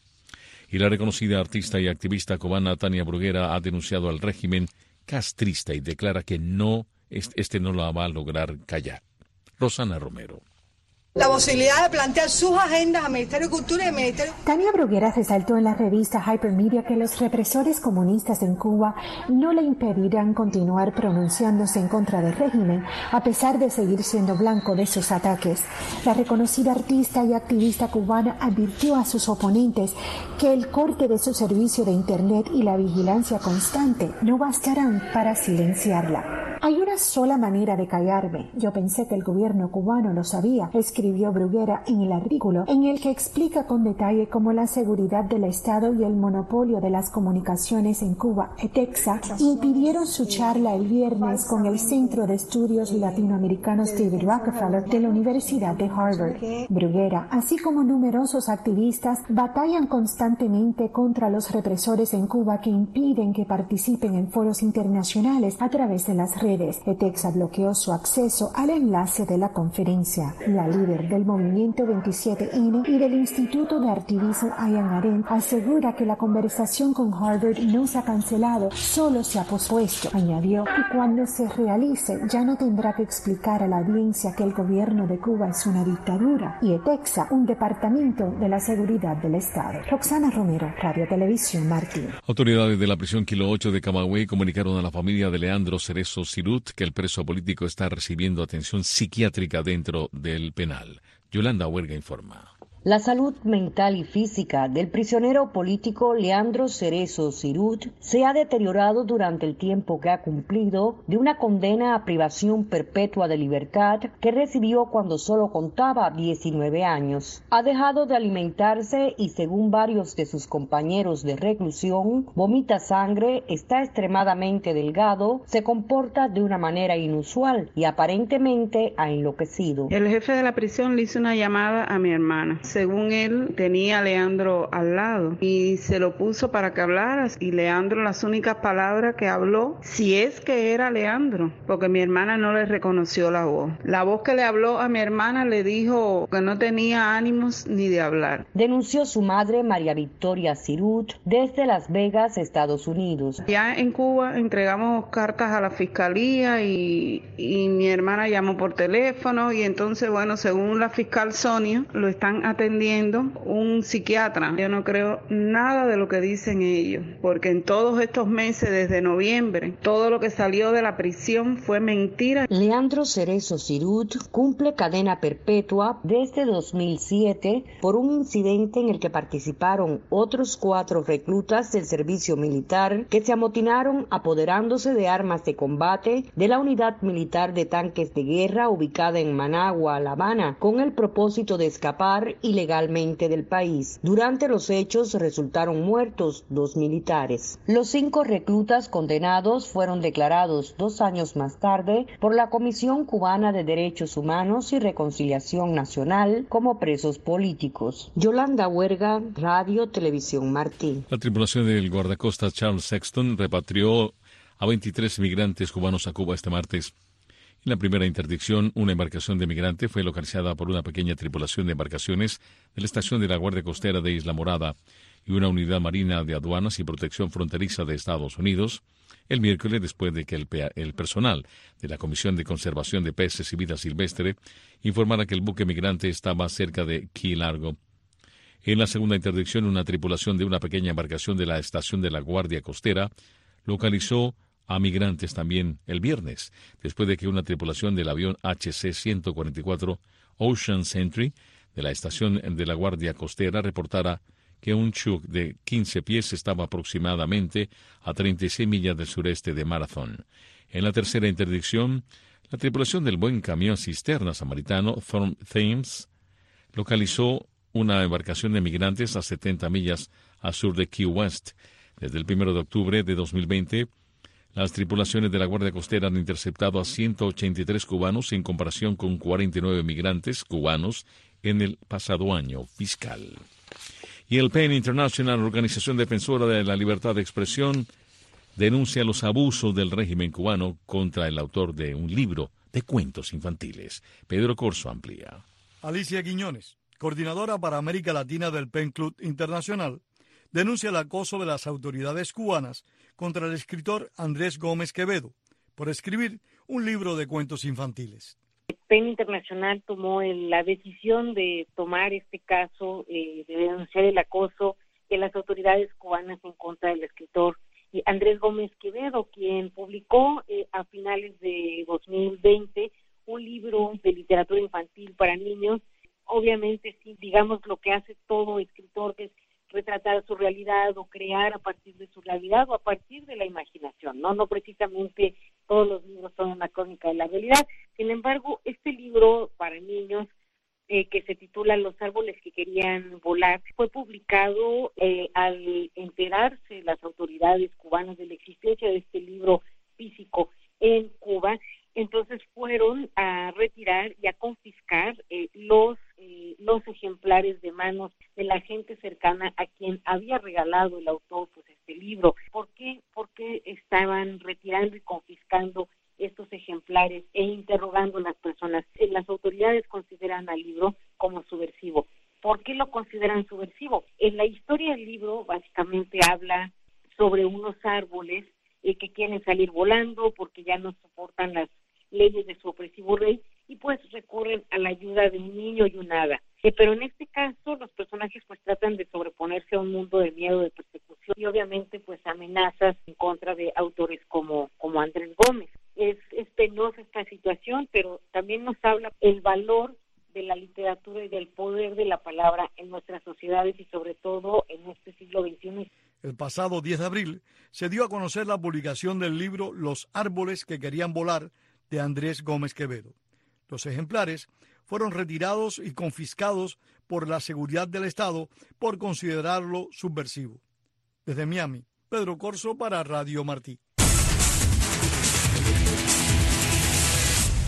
Y la reconocida artista y activista cubana Tania Bruguera ha denunciado al régimen castrista y declara que no, este no la va a lograr callar. Rosana Romero. La posibilidad de plantear sus agendas al Ministerio de Cultura y al Ministerio... Tania Bruguera resaltó en la revista Hypermedia que los represores comunistas en Cuba no le impedirán continuar pronunciándose en contra del régimen, a pesar de seguir siendo blanco de sus ataques. La reconocida artista y activista cubana advirtió a sus oponentes que el corte de su servicio de Internet y la vigilancia constante no bastarán para silenciarla. Hay una sola manera de callarme. Yo pensé que el gobierno cubano lo sabía, escribió Bruguera en el artículo, en el que explica con detalle cómo la seguridad del Estado y el monopolio de las comunicaciones en Cuba, ETEXA, impidieron su charla el viernes con el Centro de Estudios Latinoamericanos David Rockefeller de la Universidad de Harvard. Bruguera, así como numerosos activistas, batallan constantemente contra los represores en Cuba que impiden que participen en foros internacionales a través de las redes. ETEXA bloqueó su acceso al enlace de la conferencia. La líder del movimiento veintisiete ene y del Instituto de Activismo Ayan Arendt asegura que la conversación con Harvard no se ha cancelado, solo se ha pospuesto. Añadió que cuando se realice ya no tendrá que explicar a la audiencia que el gobierno de Cuba es una dictadura y ETEXA un departamento de la seguridad del Estado. Roxana Romero, Radio Televisión Martín. Autoridades de la prisión Kilo ocho de Camagüey comunicaron a la familia de Leandro Cerezo Sirut que el preso político está recibiendo atención psiquiátrica dentro del penal. Yolanda Huerga informa. La salud mental y física del prisionero político Leandro Cerezo Sirut se ha deteriorado durante el tiempo que ha cumplido de una condena a privación perpetua de libertad que recibió cuando solo contaba diecinueve años. Ha dejado de alimentarse y, según varios de sus compañeros de reclusión, vomita sangre, está extremadamente delgado, se comporta de una manera inusual y aparentemente ha enloquecido. El jefe de la prisión le hizo una llamada a mi hermana. según él, tenía a Leandro al lado y se lo puso para que hablara, y Leandro las únicas palabras que habló, si es que era Leandro, porque mi hermana no le reconoció la voz. La voz que le habló a mi hermana le dijo que no tenía ánimos ni de hablar. Denunció su madre, María Victoria Cirut, desde Las Vegas, Estados Unidos. Ya en Cuba entregamos cartas a la fiscalía y, y mi hermana llamó por teléfono, y entonces, bueno, según la fiscal Sonia, lo están atendiendo un psiquiatra. Yo no creo nada de lo que dicen ellos, porque en todos estos meses, desde noviembre, todo lo que salió de la prisión fue mentira. Leandro Cerezo Cirut cumple cadena perpetua desde dos mil siete por un incidente en el que participaron otros cuatro reclutas del servicio militar que se amotinaron apoderándose de armas de combate de la unidad militar de tanques de guerra ubicada en Managua, La Habana, con el propósito de escapar ilegalmente del país. Durante los hechos resultaron muertos dos militares. Los cinco reclutas condenados fueron declarados dos años más tarde por la Comisión Cubana de Derechos Humanos y Reconciliación Nacional como presos políticos. Yolanda Huerga, Radio Televisión Martí. La tripulación del guardacosta Charles Sexton repatrió a veintitrés migrantes cubanos a Cuba este martes. En la primera interdicción, una embarcación de migrante fue localizada por una pequeña tripulación de embarcaciones de la estación de la Guardia Costera de Isla Morada y una unidad marina de aduanas y protección fronteriza de Estados Unidos el miércoles, después de que el, el personal de la Comisión de Conservación de Peces y Vida Silvestre informara que el buque migrante estaba cerca de Key Largo. En la segunda interdicción, una tripulación de una pequeña embarcación de la estación de la Guardia Costera localizó a migrantes también el viernes, después de que una tripulación del avión H C ciento cuarenta y cuatro Ocean Sentry de la estación de la Guardia Costera reportara que un chuc de quince pies estaba aproximadamente a treinta y seis millas del sureste de Marathon. En la tercera interdicción, la tripulación del buen camión cisterna samaritano Thorn Thames localizó una embarcación de migrantes a setenta millas al sur de Key West. Desde el primero de octubre de dos mil veinte, las tripulaciones de la Guardia Costera han interceptado a ciento ochenta y tres cubanos en comparación con cuarenta y nueve migrantes cubanos en el pasado año fiscal. Y el PEN International, organización defensora de la libertad de expresión, denuncia los abusos del régimen cubano contra el autor de un libro de cuentos infantiles. Pedro Corso amplía. Alicia Quiñones, coordinadora para América Latina del PEN Club Internacional, denuncia el acoso de las autoridades cubanas contra el escritor Andrés Gómez Quevedo por escribir un libro de cuentos infantiles. PEN Internacional tomó el, la decisión de tomar este caso, eh, de denunciar el acoso de las autoridades cubanas en contra del escritor eh, Andrés Gómez Quevedo, quien publicó eh, a finales de dos mil veinte un libro de literatura infantil para niños. Obviamente, sí, digamos lo que hace todo escritor, que es retratar su realidad o crear a partir de su realidad o a partir de la imaginación, ¿no? No precisamente todos los libros son una crónica de la realidad. Sin embargo, este libro para niños, eh, que se titula Los árboles que querían volar, fue publicado eh, al enterarse las autoridades cubanas de la existencia de este libro físico en Cuba. Entonces fueron a retirar y a confiscar eh, los eh, los ejemplares de manos de la gente cercana a quien había regalado el autor pues este libro. ¿Por qué? Porque estaban retirando y confiscando estos ejemplares e interrogando a las personas. Las autoridades consideran al libro como subversivo. ¿Por qué lo consideran subversivo? En la historia del libro básicamente habla sobre unos árboles eh, que quieren salir volando porque ya no soportan las leyes de su opresivo rey y pues recurren a la ayuda de un niño y un hada. Eh, pero en este caso los personajes pues tratan de sobreponerse a un mundo de miedo, de persecución y obviamente pues amenazas en contra de autores como, como Andrés Gómez. Es, es penosa esta situación, pero también nos habla el valor de la literatura y del poder de la palabra en nuestras sociedades y sobre todo en este siglo veintiuno. El pasado diez de abril se dio a conocer la publicación del libro Los árboles que querían volar de Andrés Gómez Quevedo. Los ejemplares fueron retirados y confiscados por la seguridad del Estado por considerarlo subversivo. Desde Miami, Pedro Corso para Radio Martí.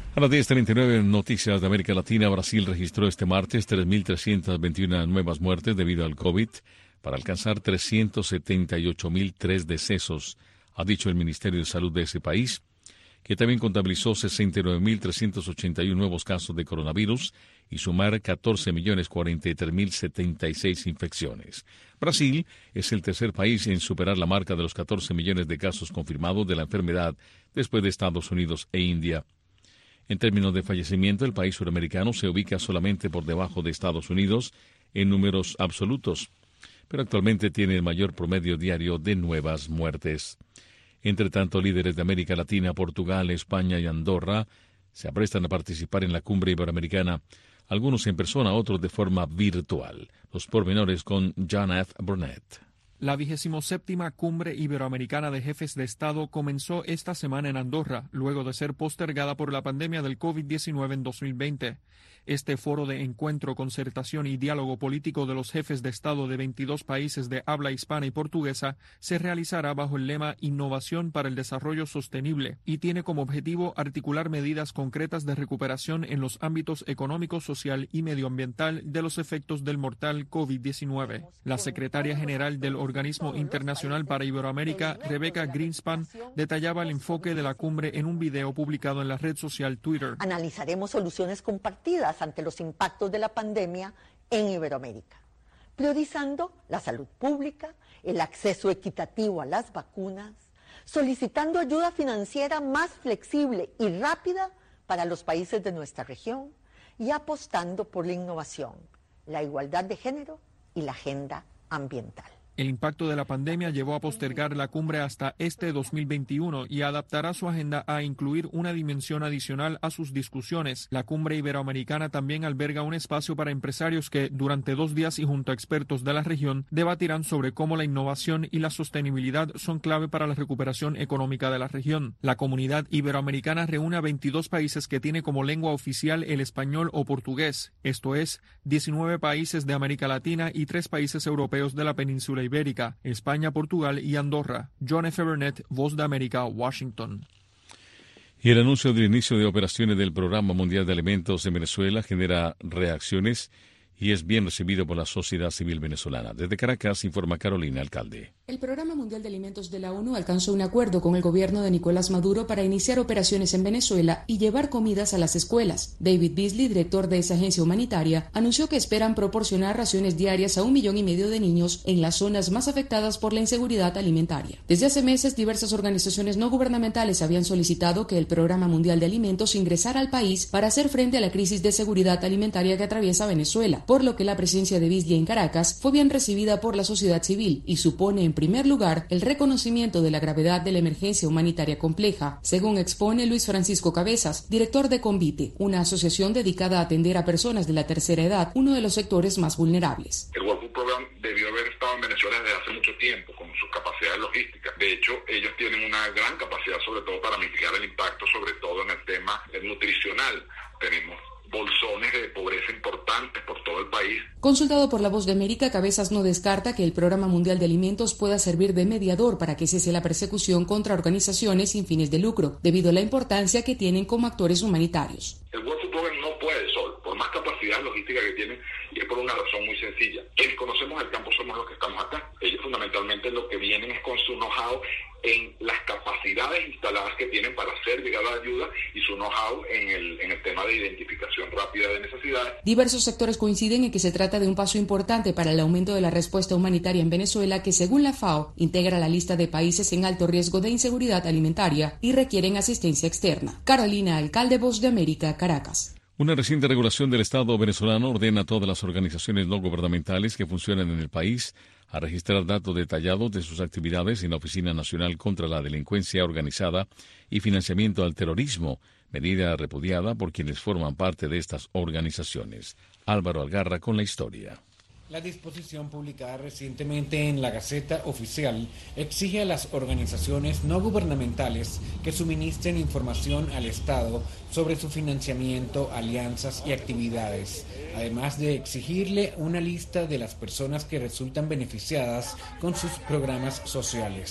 A las diez treinta y nueve, noticias de América Latina. Brasil registró este martes tres mil trescientas veintiuna nuevas muertes debido al COVID, para alcanzar trescientos setenta y ocho mil tres decesos, ha dicho el Ministerio de Salud de ese país, que también contabilizó sesenta y nueve mil trescientos ochenta y uno nuevos casos de coronavirus y sumar catorce millones cuarenta y tres mil setenta y seis infecciones. Brasil es el tercer país en superar la marca de los catorce millones de casos confirmados de la enfermedad después de Estados Unidos e India. En términos de fallecimiento, el país suramericano se ubica solamente por debajo de Estados Unidos en números absolutos, pero actualmente tiene el mayor promedio diario de nuevas muertes. Entre tanto, líderes de América Latina, Portugal, España y Andorra se aprestan a participar en la cumbre iberoamericana, algunos en persona, otros de forma virtual. Los pormenores con John F. Burnett. La vigésimo séptima Cumbre Iberoamericana de Jefes de Estado comenzó esta semana en Andorra, luego de ser postergada por la pandemia del COVID diecinueve en dos mil veinte. Este foro de encuentro, concertación y diálogo político de los jefes de Estado de veintidós países de habla hispana y portuguesa se realizará bajo el lema Innovación para el Desarrollo Sostenible y tiene como objetivo articular medidas concretas de recuperación en los ámbitos económico, social y medioambiental de los efectos del mortal COVID diecinueve. La secretaria general del Organismo Internacional para Iberoamérica, Rebecca Greenspan, detallaba el enfoque de la cumbre en un video publicado en la red social Twitter. Analizaremos soluciones compartidas ante los impactos de la pandemia en Iberoamérica, priorizando la salud pública, el acceso equitativo a las vacunas, solicitando ayuda financiera más flexible y rápida para los países de nuestra región y apostando por la innovación, la igualdad de género y la agenda ambiental. El impacto de la pandemia llevó a postergar la cumbre hasta este dos mil veintiuno y adaptará su agenda a incluir una dimensión adicional a sus discusiones. La cumbre iberoamericana también alberga un espacio para empresarios que, durante dos días y junto a expertos de la región, debatirán sobre cómo la innovación y la sostenibilidad son clave para la recuperación económica de la región. La comunidad iberoamericana reúne a veintidós países que tiene como lengua oficial el español o portugués, esto es, diecinueve países de América Latina y tres países europeos de la península ibérica, España, Portugal y Andorra. John F. Burnett, Voz de América, Washington. Y el anuncio del inicio de operaciones del Programa Mundial de Alimentos en Venezuela genera reacciones y es bien recibido por la sociedad civil venezolana. Desde Caracas, informa Carolina Alcalde. El Programa Mundial de Alimentos de la ONU alcanzó un acuerdo con el gobierno de Nicolás Maduro para iniciar operaciones en Venezuela y llevar comidas a las escuelas. David Beasley, director de esa agencia humanitaria, anunció que esperan proporcionar raciones diarias a un millón y medio de niños en las zonas más afectadas por la inseguridad alimentaria. Desde hace meses, diversas organizaciones no gubernamentales habían solicitado que el Programa Mundial de Alimentos ingresara al país para hacer frente a la crisis de seguridad alimentaria que atraviesa Venezuela, por lo que la presencia de Beasley en Caracas fue bien recibida por la sociedad civil y supone en primer lugar el reconocimiento de la gravedad de la emergencia humanitaria compleja, según expone Luis Francisco Cabezas, director de Convite, una asociación dedicada a atender a personas de la tercera edad, uno de los sectores más vulnerables. El World Food Program debió haber estado en Venezuela desde hace mucho tiempo con sus capacidades logísticas. De hecho, ellos tienen una gran capacidad sobre todo para mitigar el impacto, sobre todo en el tema nutricional. Tenemos bolsones de pobreza importantes por todo el país. Consultado por La Voz de América, Cabezas no descarta que el Programa Mundial de Alimentos pueda servir de mediador para que cese la persecución contra organizaciones sin fines de lucro, debido a la importancia que tienen como actores humanitarios. El World Food Program no puede solo, por más capacidad logística que tiene, y es por una razón muy sencilla. Quienes conocemos el campo somos los que estamos acá. Ellos fundamentalmente lo que vienen es con su know-how en las capacidades instaladas que tienen para hacer llegar la ayuda y su know-how en el, en el tema de identificación rápida de necesidades. Diversos sectores coinciden en que se trata de un paso importante para el aumento de la respuesta humanitaria en Venezuela, que según la FAO integra la lista de países en alto riesgo de inseguridad alimentaria y requieren asistencia externa. Carolina Alcalde, Voz de América, Caracas. Una reciente regulación del Estado venezolano ordena a todas las organizaciones no gubernamentales que funcionan en el país a registrar datos detallados de sus actividades en la Oficina Nacional contra la Delincuencia Organizada y Financiamiento al Terrorismo, medida repudiada por quienes forman parte de estas organizaciones. Álvaro Algarra con la historia. La disposición publicada recientemente en la Gaceta Oficial exige a las organizaciones no gubernamentales que suministren información al Estado sobre su financiamiento, alianzas y actividades, además de exigirle una lista de las personas que resultan beneficiadas con sus programas sociales.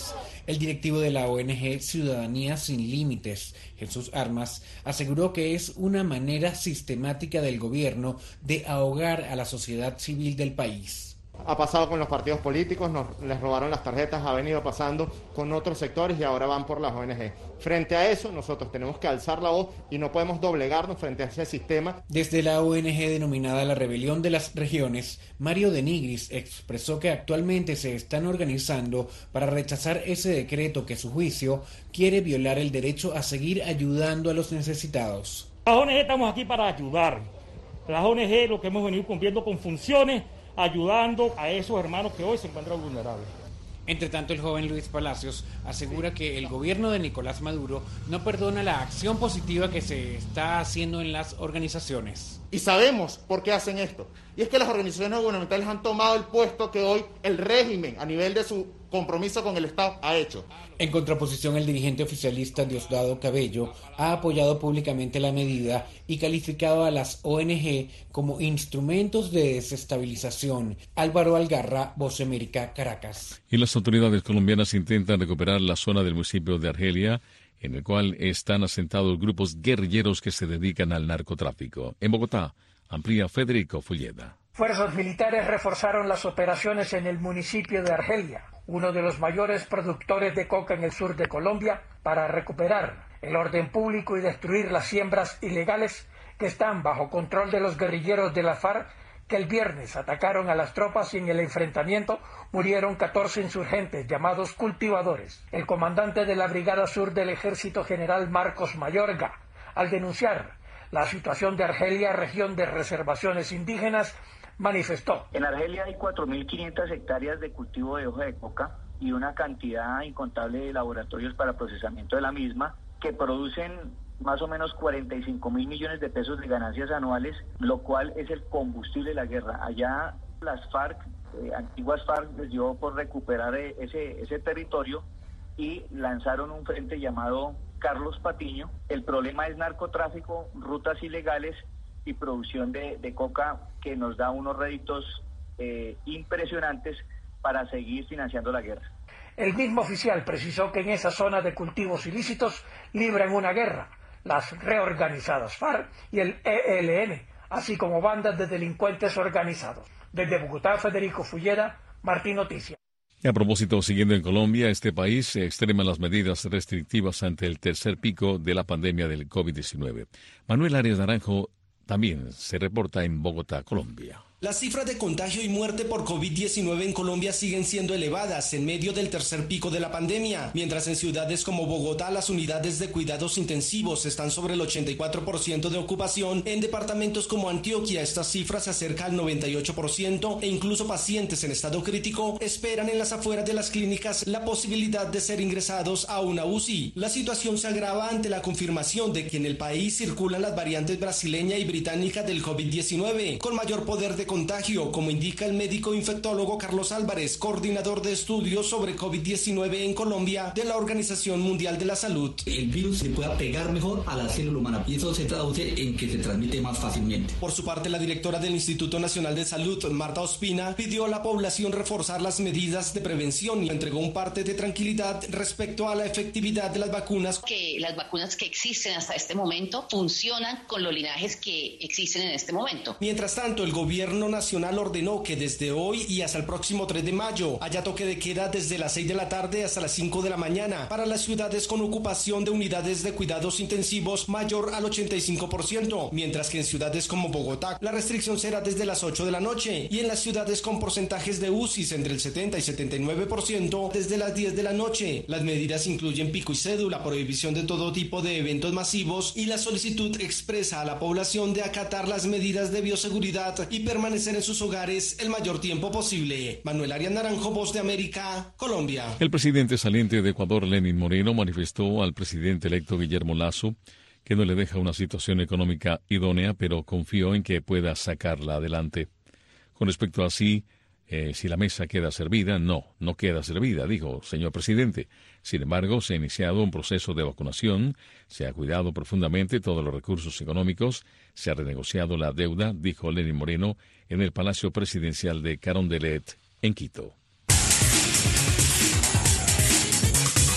El directivo de la O N G Ciudadanía Sin Límites, Jesús Armas, aseguró que es una manera sistemática del gobierno de ahogar a la sociedad civil del país. Ha pasado con los partidos políticos, nos les robaron las tarjetas, ha venido pasando con otros sectores y ahora van por las O N G. Frente a eso, nosotros tenemos que alzar la voz y no podemos doblegarnos frente a ese sistema. Desde la O N G denominada La Rebelión de las Regiones, Mario de Nigris expresó que actualmente se están organizando para rechazar ese decreto que, a su juicio, quiere violar el derecho a seguir ayudando a los necesitados. Las O N G estamos aquí para ayudar. Las O N G lo que hemos venido cumpliendo con funciones, ayudando a esos hermanos que hoy se encuentran vulnerables. Entre tanto, el joven Luis Palacios asegura que el gobierno de Nicolás Maduro no perdona la acción positiva que se está haciendo en las organizaciones. Y sabemos por qué hacen esto. Y es que las organizaciones gubernamentales han tomado el puesto que hoy el régimen, a nivel de su compromiso con el Estado, ha hecho. En contraposición, el dirigente oficialista Diosdado Cabello ha apoyado públicamente la medida y calificado a las O N G como instrumentos de desestabilización. Álvaro Algarra, Voz de América, Caracas. Y las autoridades colombianas intentan recuperar la zona del municipio de Argelia, en el cual están asentados grupos guerrilleros que se dedican al narcotráfico. En Bogotá, amplía Federico Fulleda. Fuerzas militares reforzaron las operaciones en el municipio de Argelia, uno de los mayores productores de coca en el sur de Colombia, para recuperar el orden público y destruir las siembras ilegales que están bajo control de los guerrilleros de la FARC, que el viernes atacaron a las tropas y en el enfrentamiento murieron catorce insurgentes llamados cultivadores. El comandante de la Brigada Sur del Ejército, general Marcos Mayorga, al denunciar la situación de Argelia, región de reservaciones indígenas, manifestó: en Argelia hay cuatro mil quinientas hectáreas de cultivo de hoja de coca y una cantidad incontable de laboratorios para procesamiento de la misma, que producen más o menos cuarenta y cinco mil millones de pesos de ganancias anuales, lo cual es el combustible de la guerra. Allá las FARC, eh, antiguas FARC, les dio por recuperar eh, ese, ese territorio y lanzaron un frente llamado Carlos Patiño. El problema es narcotráfico, rutas ilegales y producción de, de coca, que nos da unos réditos eh, impresionantes para seguir financiando la guerra. El mismo oficial precisó que en esa zona de cultivos ilícitos libran una guerra las reorganizadas FARC y el E L N, así como bandas de delincuentes organizados. Desde Bogotá, Federico Fulleda, Martín Noticias. A propósito, siguiendo en Colombia, este país se extrema las medidas restrictivas ante el tercer pico de la pandemia del COVID diecinueve. Manuel Arias Naranjo también se reporta en Bogotá, Colombia. Las cifras de contagio y muerte por COVID diecinueve en Colombia siguen siendo elevadas en medio del tercer pico de la pandemia, mientras en ciudades como Bogotá las unidades de cuidados intensivos están sobre el ochenta y cuatro por ciento de ocupación. En departamentos como Antioquia esta cifra se acerca al noventa y ocho por ciento e incluso pacientes en estado crítico esperan en las afueras de las clínicas la posibilidad de ser ingresados a una U C I. La situación se agrava ante la confirmación de que en el país circulan las variantes brasileña y británica del COVID diecinueve, con mayor poder de contagio, como indica el médico infectólogo Carlos Álvarez, coordinador de estudios sobre COVID diecinueve en Colombia de la Organización Mundial de la Salud. El virus se pueda pegar mejor a la célula humana y eso se traduce en que se transmite más fácilmente. Por su parte, la directora del Instituto Nacional de Salud, Marta Ospina, pidió a la población reforzar las medidas de prevención y entregó un parte de tranquilidad respecto a la efectividad de las vacunas. Que las vacunas que existen hasta este momento funcionan con los linajes que existen en este momento. Mientras tanto, el gobierno nacional ordenó que desde hoy y hasta el próximo tres de mayo haya toque de queda desde las seis de la tarde hasta las cinco de la mañana para las ciudades con ocupación de unidades de cuidados intensivos mayor al ochenta y cinco por ciento, mientras que en ciudades como Bogotá la restricción será desde las ocho de la noche y en las ciudades con porcentajes de U C Is entre el setenta y setenta y nueve por ciento desde las diez de la noche. Las medidas incluyen pico y cédula, prohibición de todo tipo de eventos masivos y la solicitud expresa a la población de acatar las medidas de bioseguridad y permanecer en sus hogares el mayor tiempo posible. Manuel Arias Naranjo, Voz de América, Colombia. El presidente saliente de Ecuador, Lenín Moreno, manifestó al presidente electo Guillermo Lasso que no le deja una situación económica idónea, pero confió en que pueda sacarla adelante. Con respecto a sí, eh, si la mesa queda servida, no, no queda servida, dijo, señor presidente. Sin embargo, se ha iniciado un proceso de vacunación, se ha cuidado profundamente todos los recursos económicos, se ha renegociado la deuda, dijo Lenín Moreno en el Palacio Presidencial de Carondelet, en Quito.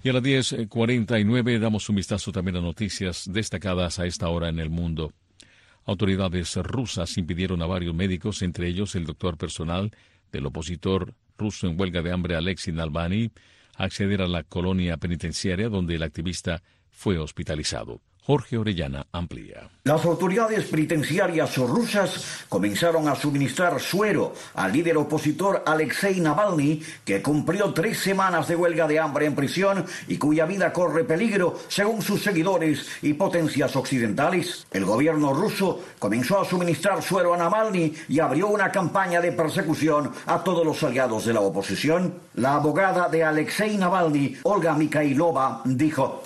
Y a las diez cuarenta y nueve damos un vistazo también a noticias destacadas a esta hora en el mundo. Autoridades rusas impidieron a varios médicos, entre ellos el doctor personal del opositor ruso en huelga de hambre Alexei Navalny, acceder a la colonia penitenciaria donde el activista fue hospitalizado. Jorge Orellana amplía. Las autoridades penitenciarias rusas comenzaron a suministrar suero al líder opositor Alexei Navalny, que cumplió tres semanas de huelga de hambre en prisión y cuya vida corre peligro, según sus seguidores y potencias occidentales. El gobierno ruso comenzó a suministrar suero a Navalny y abrió una campaña de persecución a todos los aliados de la oposición. La abogada de Alexei Navalny, Olga Mikhailova, dijo: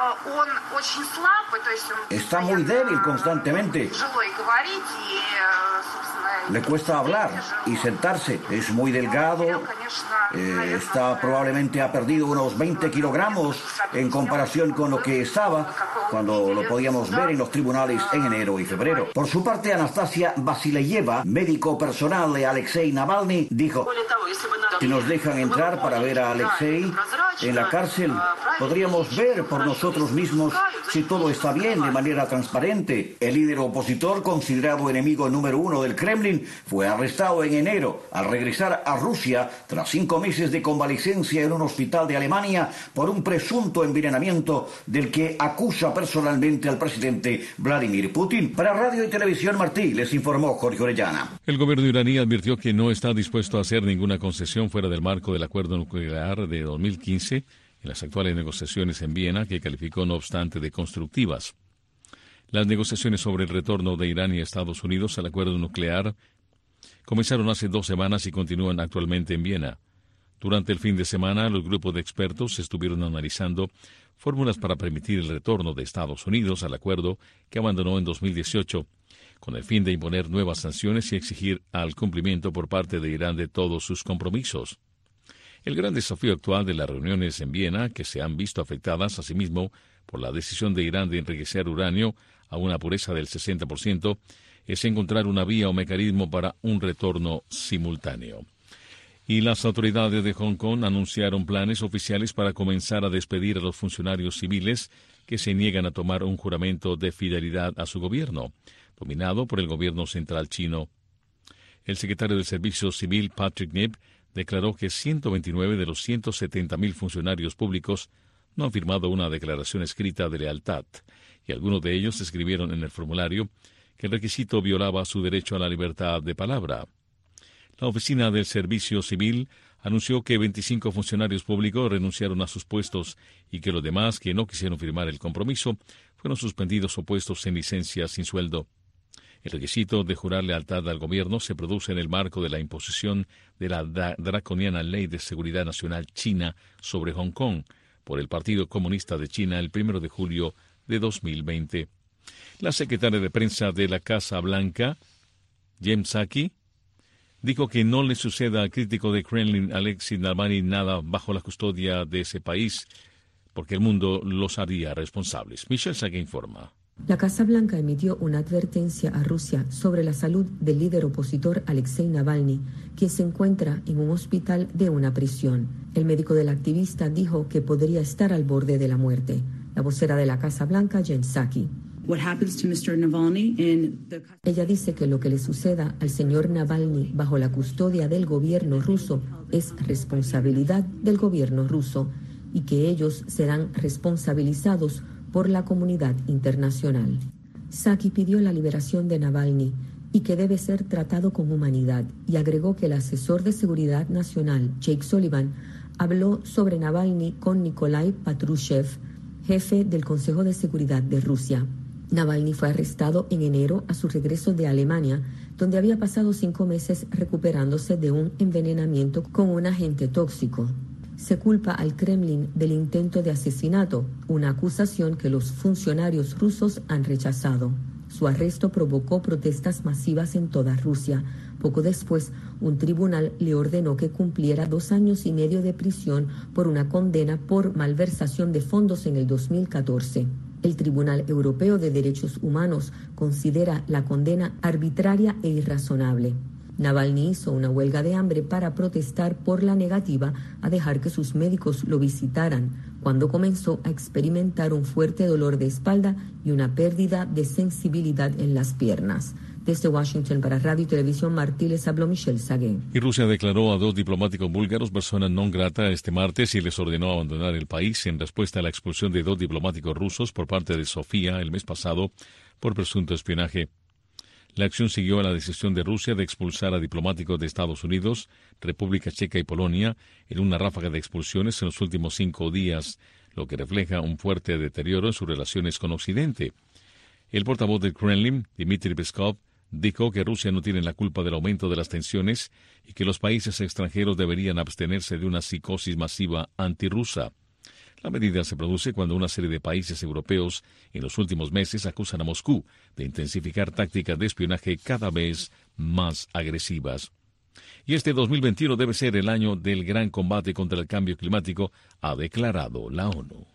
está muy débil constantemente. Le cuesta hablar y sentarse. Es muy delgado. Eh, está probablemente ha perdido unos veinte kilogramos en comparación con lo que estaba cuando lo podíamos ver en los tribunales en enero y febrero. Por su parte, Anastasia Vasileyeva, médico personal de Alexei Navalny, dijo: si nos dejan entrar para ver a Alexei en la cárcel, podríamos ver por nosotros mismos si todo está bien de manera transparente. El líder opositor, considerado enemigo número uno del Kremlin, fue arrestado en enero al regresar a Rusia tras cinco meses de convalecencia en un hospital de Alemania por un presunto envenenamiento del que acusa personalmente al presidente Vladimir Putin. Para Radio y Televisión Martí, les informó Jorge Orellana. El gobierno iraní advirtió que no está dispuesto a hacer ninguna concesión fuera del marco del acuerdo nuclear de dos mil quince en las actuales negociaciones en Viena, que calificó no obstante de constructivas. Las negociaciones sobre el retorno de Irán y Estados Unidos al acuerdo nuclear comenzaron hace dos semanas y continúan actualmente en Viena. Durante el fin de semana, los grupos de expertos estuvieron analizando fórmulas para permitir el retorno de Estados Unidos al acuerdo que abandonó en dos mil dieciocho, con el fin de imponer nuevas sanciones y exigir al cumplimiento por parte de Irán de todos sus compromisos. El gran desafío actual de las reuniones en Viena, que se han visto afectadas asimismo por la decisión de Irán de enriquecer uranio a una pureza del sesenta por ciento, es encontrar una vía o mecanismo para un retorno simultáneo. Y las autoridades de Hong Kong anunciaron planes oficiales para comenzar a despedir a los funcionarios civiles que se niegan a tomar un juramento de fidelidad a su gobierno, dominado por el gobierno central chino. El secretario del Servicio Civil, Patrick Nip, declaró que ciento veintinueve de los ciento setenta mil funcionarios públicos no han firmado una declaración escrita de lealtad, y algunos de ellos escribieron en el formulario que el requisito violaba su derecho a la libertad de palabra. La oficina del Servicio Civil anunció que veinticinco funcionarios públicos renunciaron a sus puestos y que los demás que no quisieron firmar el compromiso fueron suspendidos o puestos en licencia sin sueldo. El requisito de jurar lealtad al gobierno se produce en el marco de la imposición de la draconiana Ley de Seguridad Nacional China sobre Hong Kong por el Partido Comunista de China el primero de julio de dos mil veinte. La secretaria de prensa de la Casa Blanca, Jen Psaki, dijo que no le suceda al crítico de Kremlin Alexei Navalny nada bajo la custodia de ese país, porque el mundo los haría responsables. Michelle Psaki informa. La Casa Blanca emitió una advertencia a Rusia sobre la salud del líder opositor Alexei Navalny, quien se encuentra en un hospital de una prisión. El médico del activista dijo que podría estar al borde de la muerte. La vocera de la Casa Blanca, Jen Psaki. Ella dice que lo que le suceda al señor Navalny bajo la custodia del gobierno ruso es responsabilidad del gobierno ruso y que ellos serán responsabilizados por la comunidad internacional. Psaki pidió la liberación de Navalny y que debe ser tratado con humanidad, y agregó que el asesor de seguridad nacional, Jake Sullivan, habló sobre Navalny con Nikolai Patrushev, jefe del Consejo de Seguridad de Rusia. Navalny fue arrestado en enero a su regreso de Alemania, donde había pasado cinco meses recuperándose de un envenenamiento con un agente tóxico. Se culpa al Kremlin del intento de asesinato, una acusación que los funcionarios rusos han rechazado. Su arresto provocó protestas masivas en toda Rusia. Poco después, un tribunal le ordenó que cumpliera dos años y medio de prisión por una condena por malversación de fondos en el dos mil catorce. El Tribunal Europeo de Derechos Humanos considera la condena arbitraria e irrazonable. Navalny hizo una huelga de hambre para protestar por la negativa a dejar que sus médicos lo visitaran, cuando comenzó a experimentar un fuerte dolor de espalda y una pérdida de sensibilidad en las piernas. Desde Washington para Radio y Televisión Martí les habló Michelle Sagué. Y Rusia declaró a dos diplomáticos búlgaros persona non grata este martes y les ordenó abandonar el país en respuesta a la expulsión de dos diplomáticos rusos por parte de Sofía el mes pasado por presunto espionaje. La acción siguió a la decisión de Rusia de expulsar a diplomáticos de Estados Unidos, República Checa y Polonia en una ráfaga de expulsiones en los últimos cinco días, lo que refleja un fuerte deterioro en sus relaciones con Occidente. El portavoz del Kremlin, Dmitry Peskov, dijo que Rusia no tiene la culpa del aumento de las tensiones y que los países extranjeros deberían abstenerse de una psicosis masiva antirrusa. La medida se produce cuando una serie de países europeos en los últimos meses acusan a Moscú de intensificar tácticas de espionaje cada vez más agresivas. Y este dos mil veintiuno debe ser el año del gran combate contra el cambio climático, ha declarado la ONU.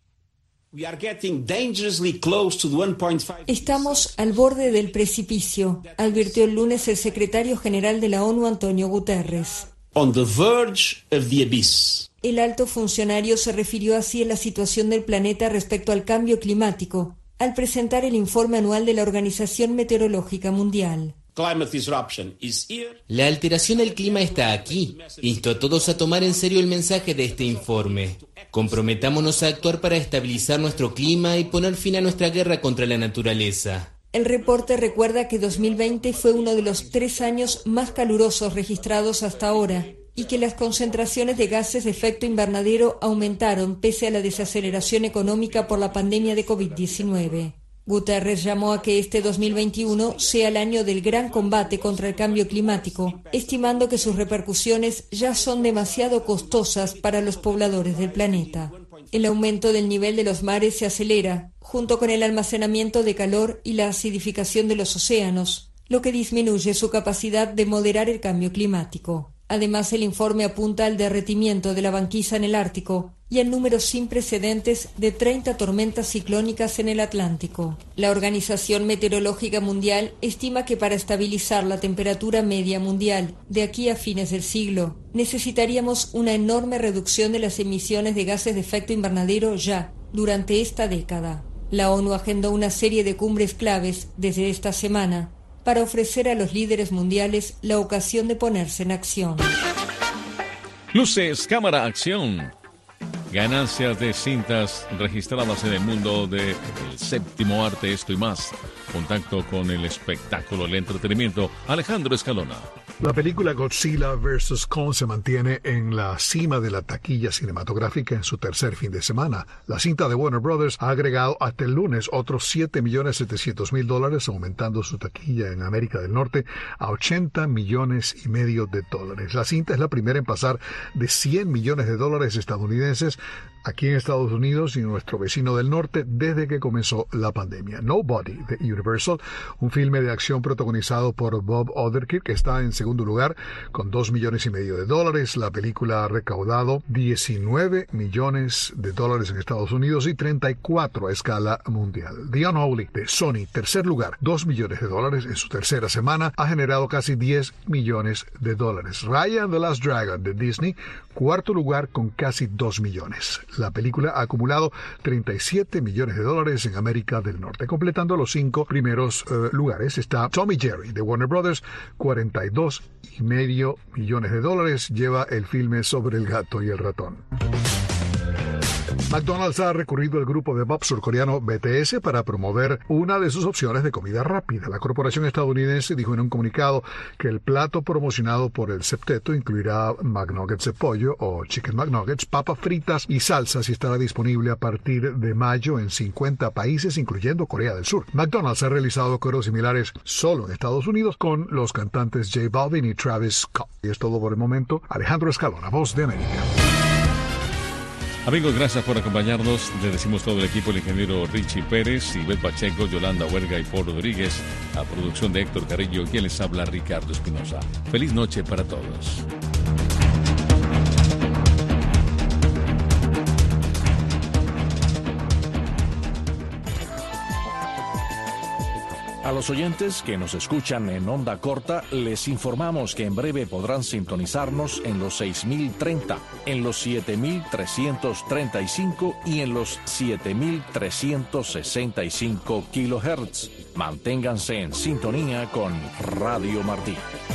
Estamos al borde del precipicio, advirtió el lunes el secretario general de la ONU, Antonio Guterres. On the verge of the abyss. El alto funcionario se refirió así a la situación del planeta respecto al cambio climático, al presentar el informe anual de la Organización Meteorológica Mundial. La alteración del clima está aquí. Insto a todos a tomar en serio el mensaje de este informe. Comprometámonos a actuar para estabilizar nuestro clima y poner fin a nuestra guerra contra la naturaleza. El reporte recuerda que dos mil veinte fue uno de los tres años más calurosos registrados hasta ahora y que las concentraciones de gases de efecto invernadero aumentaron pese a la desaceleración económica por la pandemia de covid diecinueve. Guterres llamó a que este dos mil veintiuno sea el año del gran combate contra el cambio climático, estimando que sus repercusiones ya son demasiado costosas para los pobladores del planeta. El aumento del nivel de los mares se acelera, junto con el almacenamiento de calor y la acidificación de los océanos, lo que disminuye su capacidad de moderar el cambio climático. Además, el informe apunta al derretimiento de la banquisa en el Ártico y al número sin precedentes de treinta tormentas ciclónicas en el Atlántico. La Organización Meteorológica Mundial estima que para estabilizar la temperatura media mundial de aquí a fines del siglo, necesitaríamos una enorme reducción de las emisiones de gases de efecto invernadero ya, durante esta década. La ONU agendó una serie de cumbres claves desde esta semana para ofrecer a los líderes mundiales la ocasión de ponerse en acción. Luces, cámara, acción. Ganancias de cintas registradas en el mundo del séptimo arte, esto y más. Contacto con el espectáculo, el entretenimiento. Alejandro Escalona. La película Godzilla versus. Kong se mantiene en la cima de la taquilla cinematográfica en su tercer fin de semana. La cinta de Warner Brothers ha agregado hasta el lunes otros siete millones setecientos mil dólares, aumentando su taquilla en América del Norte a ochenta millones y medio de dólares. La cinta es la primera en pasar de cien millones de dólares estadounidenses aquí en Estados Unidos y en nuestro vecino del norte desde que comenzó la pandemia. Nobody de Universal, un filme de acción protagonizado por Bob Odenkirk, que está en segundo lugar con dos millones y medio de dólares. La película ha recaudado diecinueve millones de dólares en Estados Unidos y treinta y cuatro a escala mundial. The Unholy de Sony, tercer lugar, dos millones de dólares en su tercera semana, ha generado casi diez millones de dólares. Raya and the Last Dragon de Disney, cuarto lugar con casi dos millones. La película ha acumulado treinta y siete millones de dólares en América del Norte. Completando los cinco primeros uh, lugares está Tommy Jerry de Warner Brothers, cuarenta y dos y medio millones de dólares lleva el filme sobre el gato y el ratón. McDonald's ha recurrido al grupo de pop surcoreano B T S para promover una de sus opciones de comida rápida. La corporación estadounidense dijo en un comunicado que el plato promocionado por el septeto incluirá McNuggets de pollo o Chicken McNuggets, papas fritas y salsas y estará disponible a partir de mayo en cincuenta países, incluyendo Corea del Sur. McDonald's ha realizado acuerdos similares solo en Estados Unidos con los cantantes J Balvin y Travis Scott. Y es todo por el momento. Alejandro Escalona, Voz de América. Amigos, gracias por acompañarnos. Le decimos todo el equipo, el ingeniero Richie Pérez, Ivette Pacheco, Yolanda Huerga y Paul Rodríguez, a producción de Héctor Carrillo, quien les habla, Ricardo Espinosa. Feliz noche para todos. A los oyentes que nos escuchan en onda corta, les informamos que en breve podrán sintonizarnos en los seis mil treinta, en los siete mil trescientos treinta y cinco y en los siete mil trescientos sesenta y cinco kilohertz. Manténganse en sintonía con Radio Martí.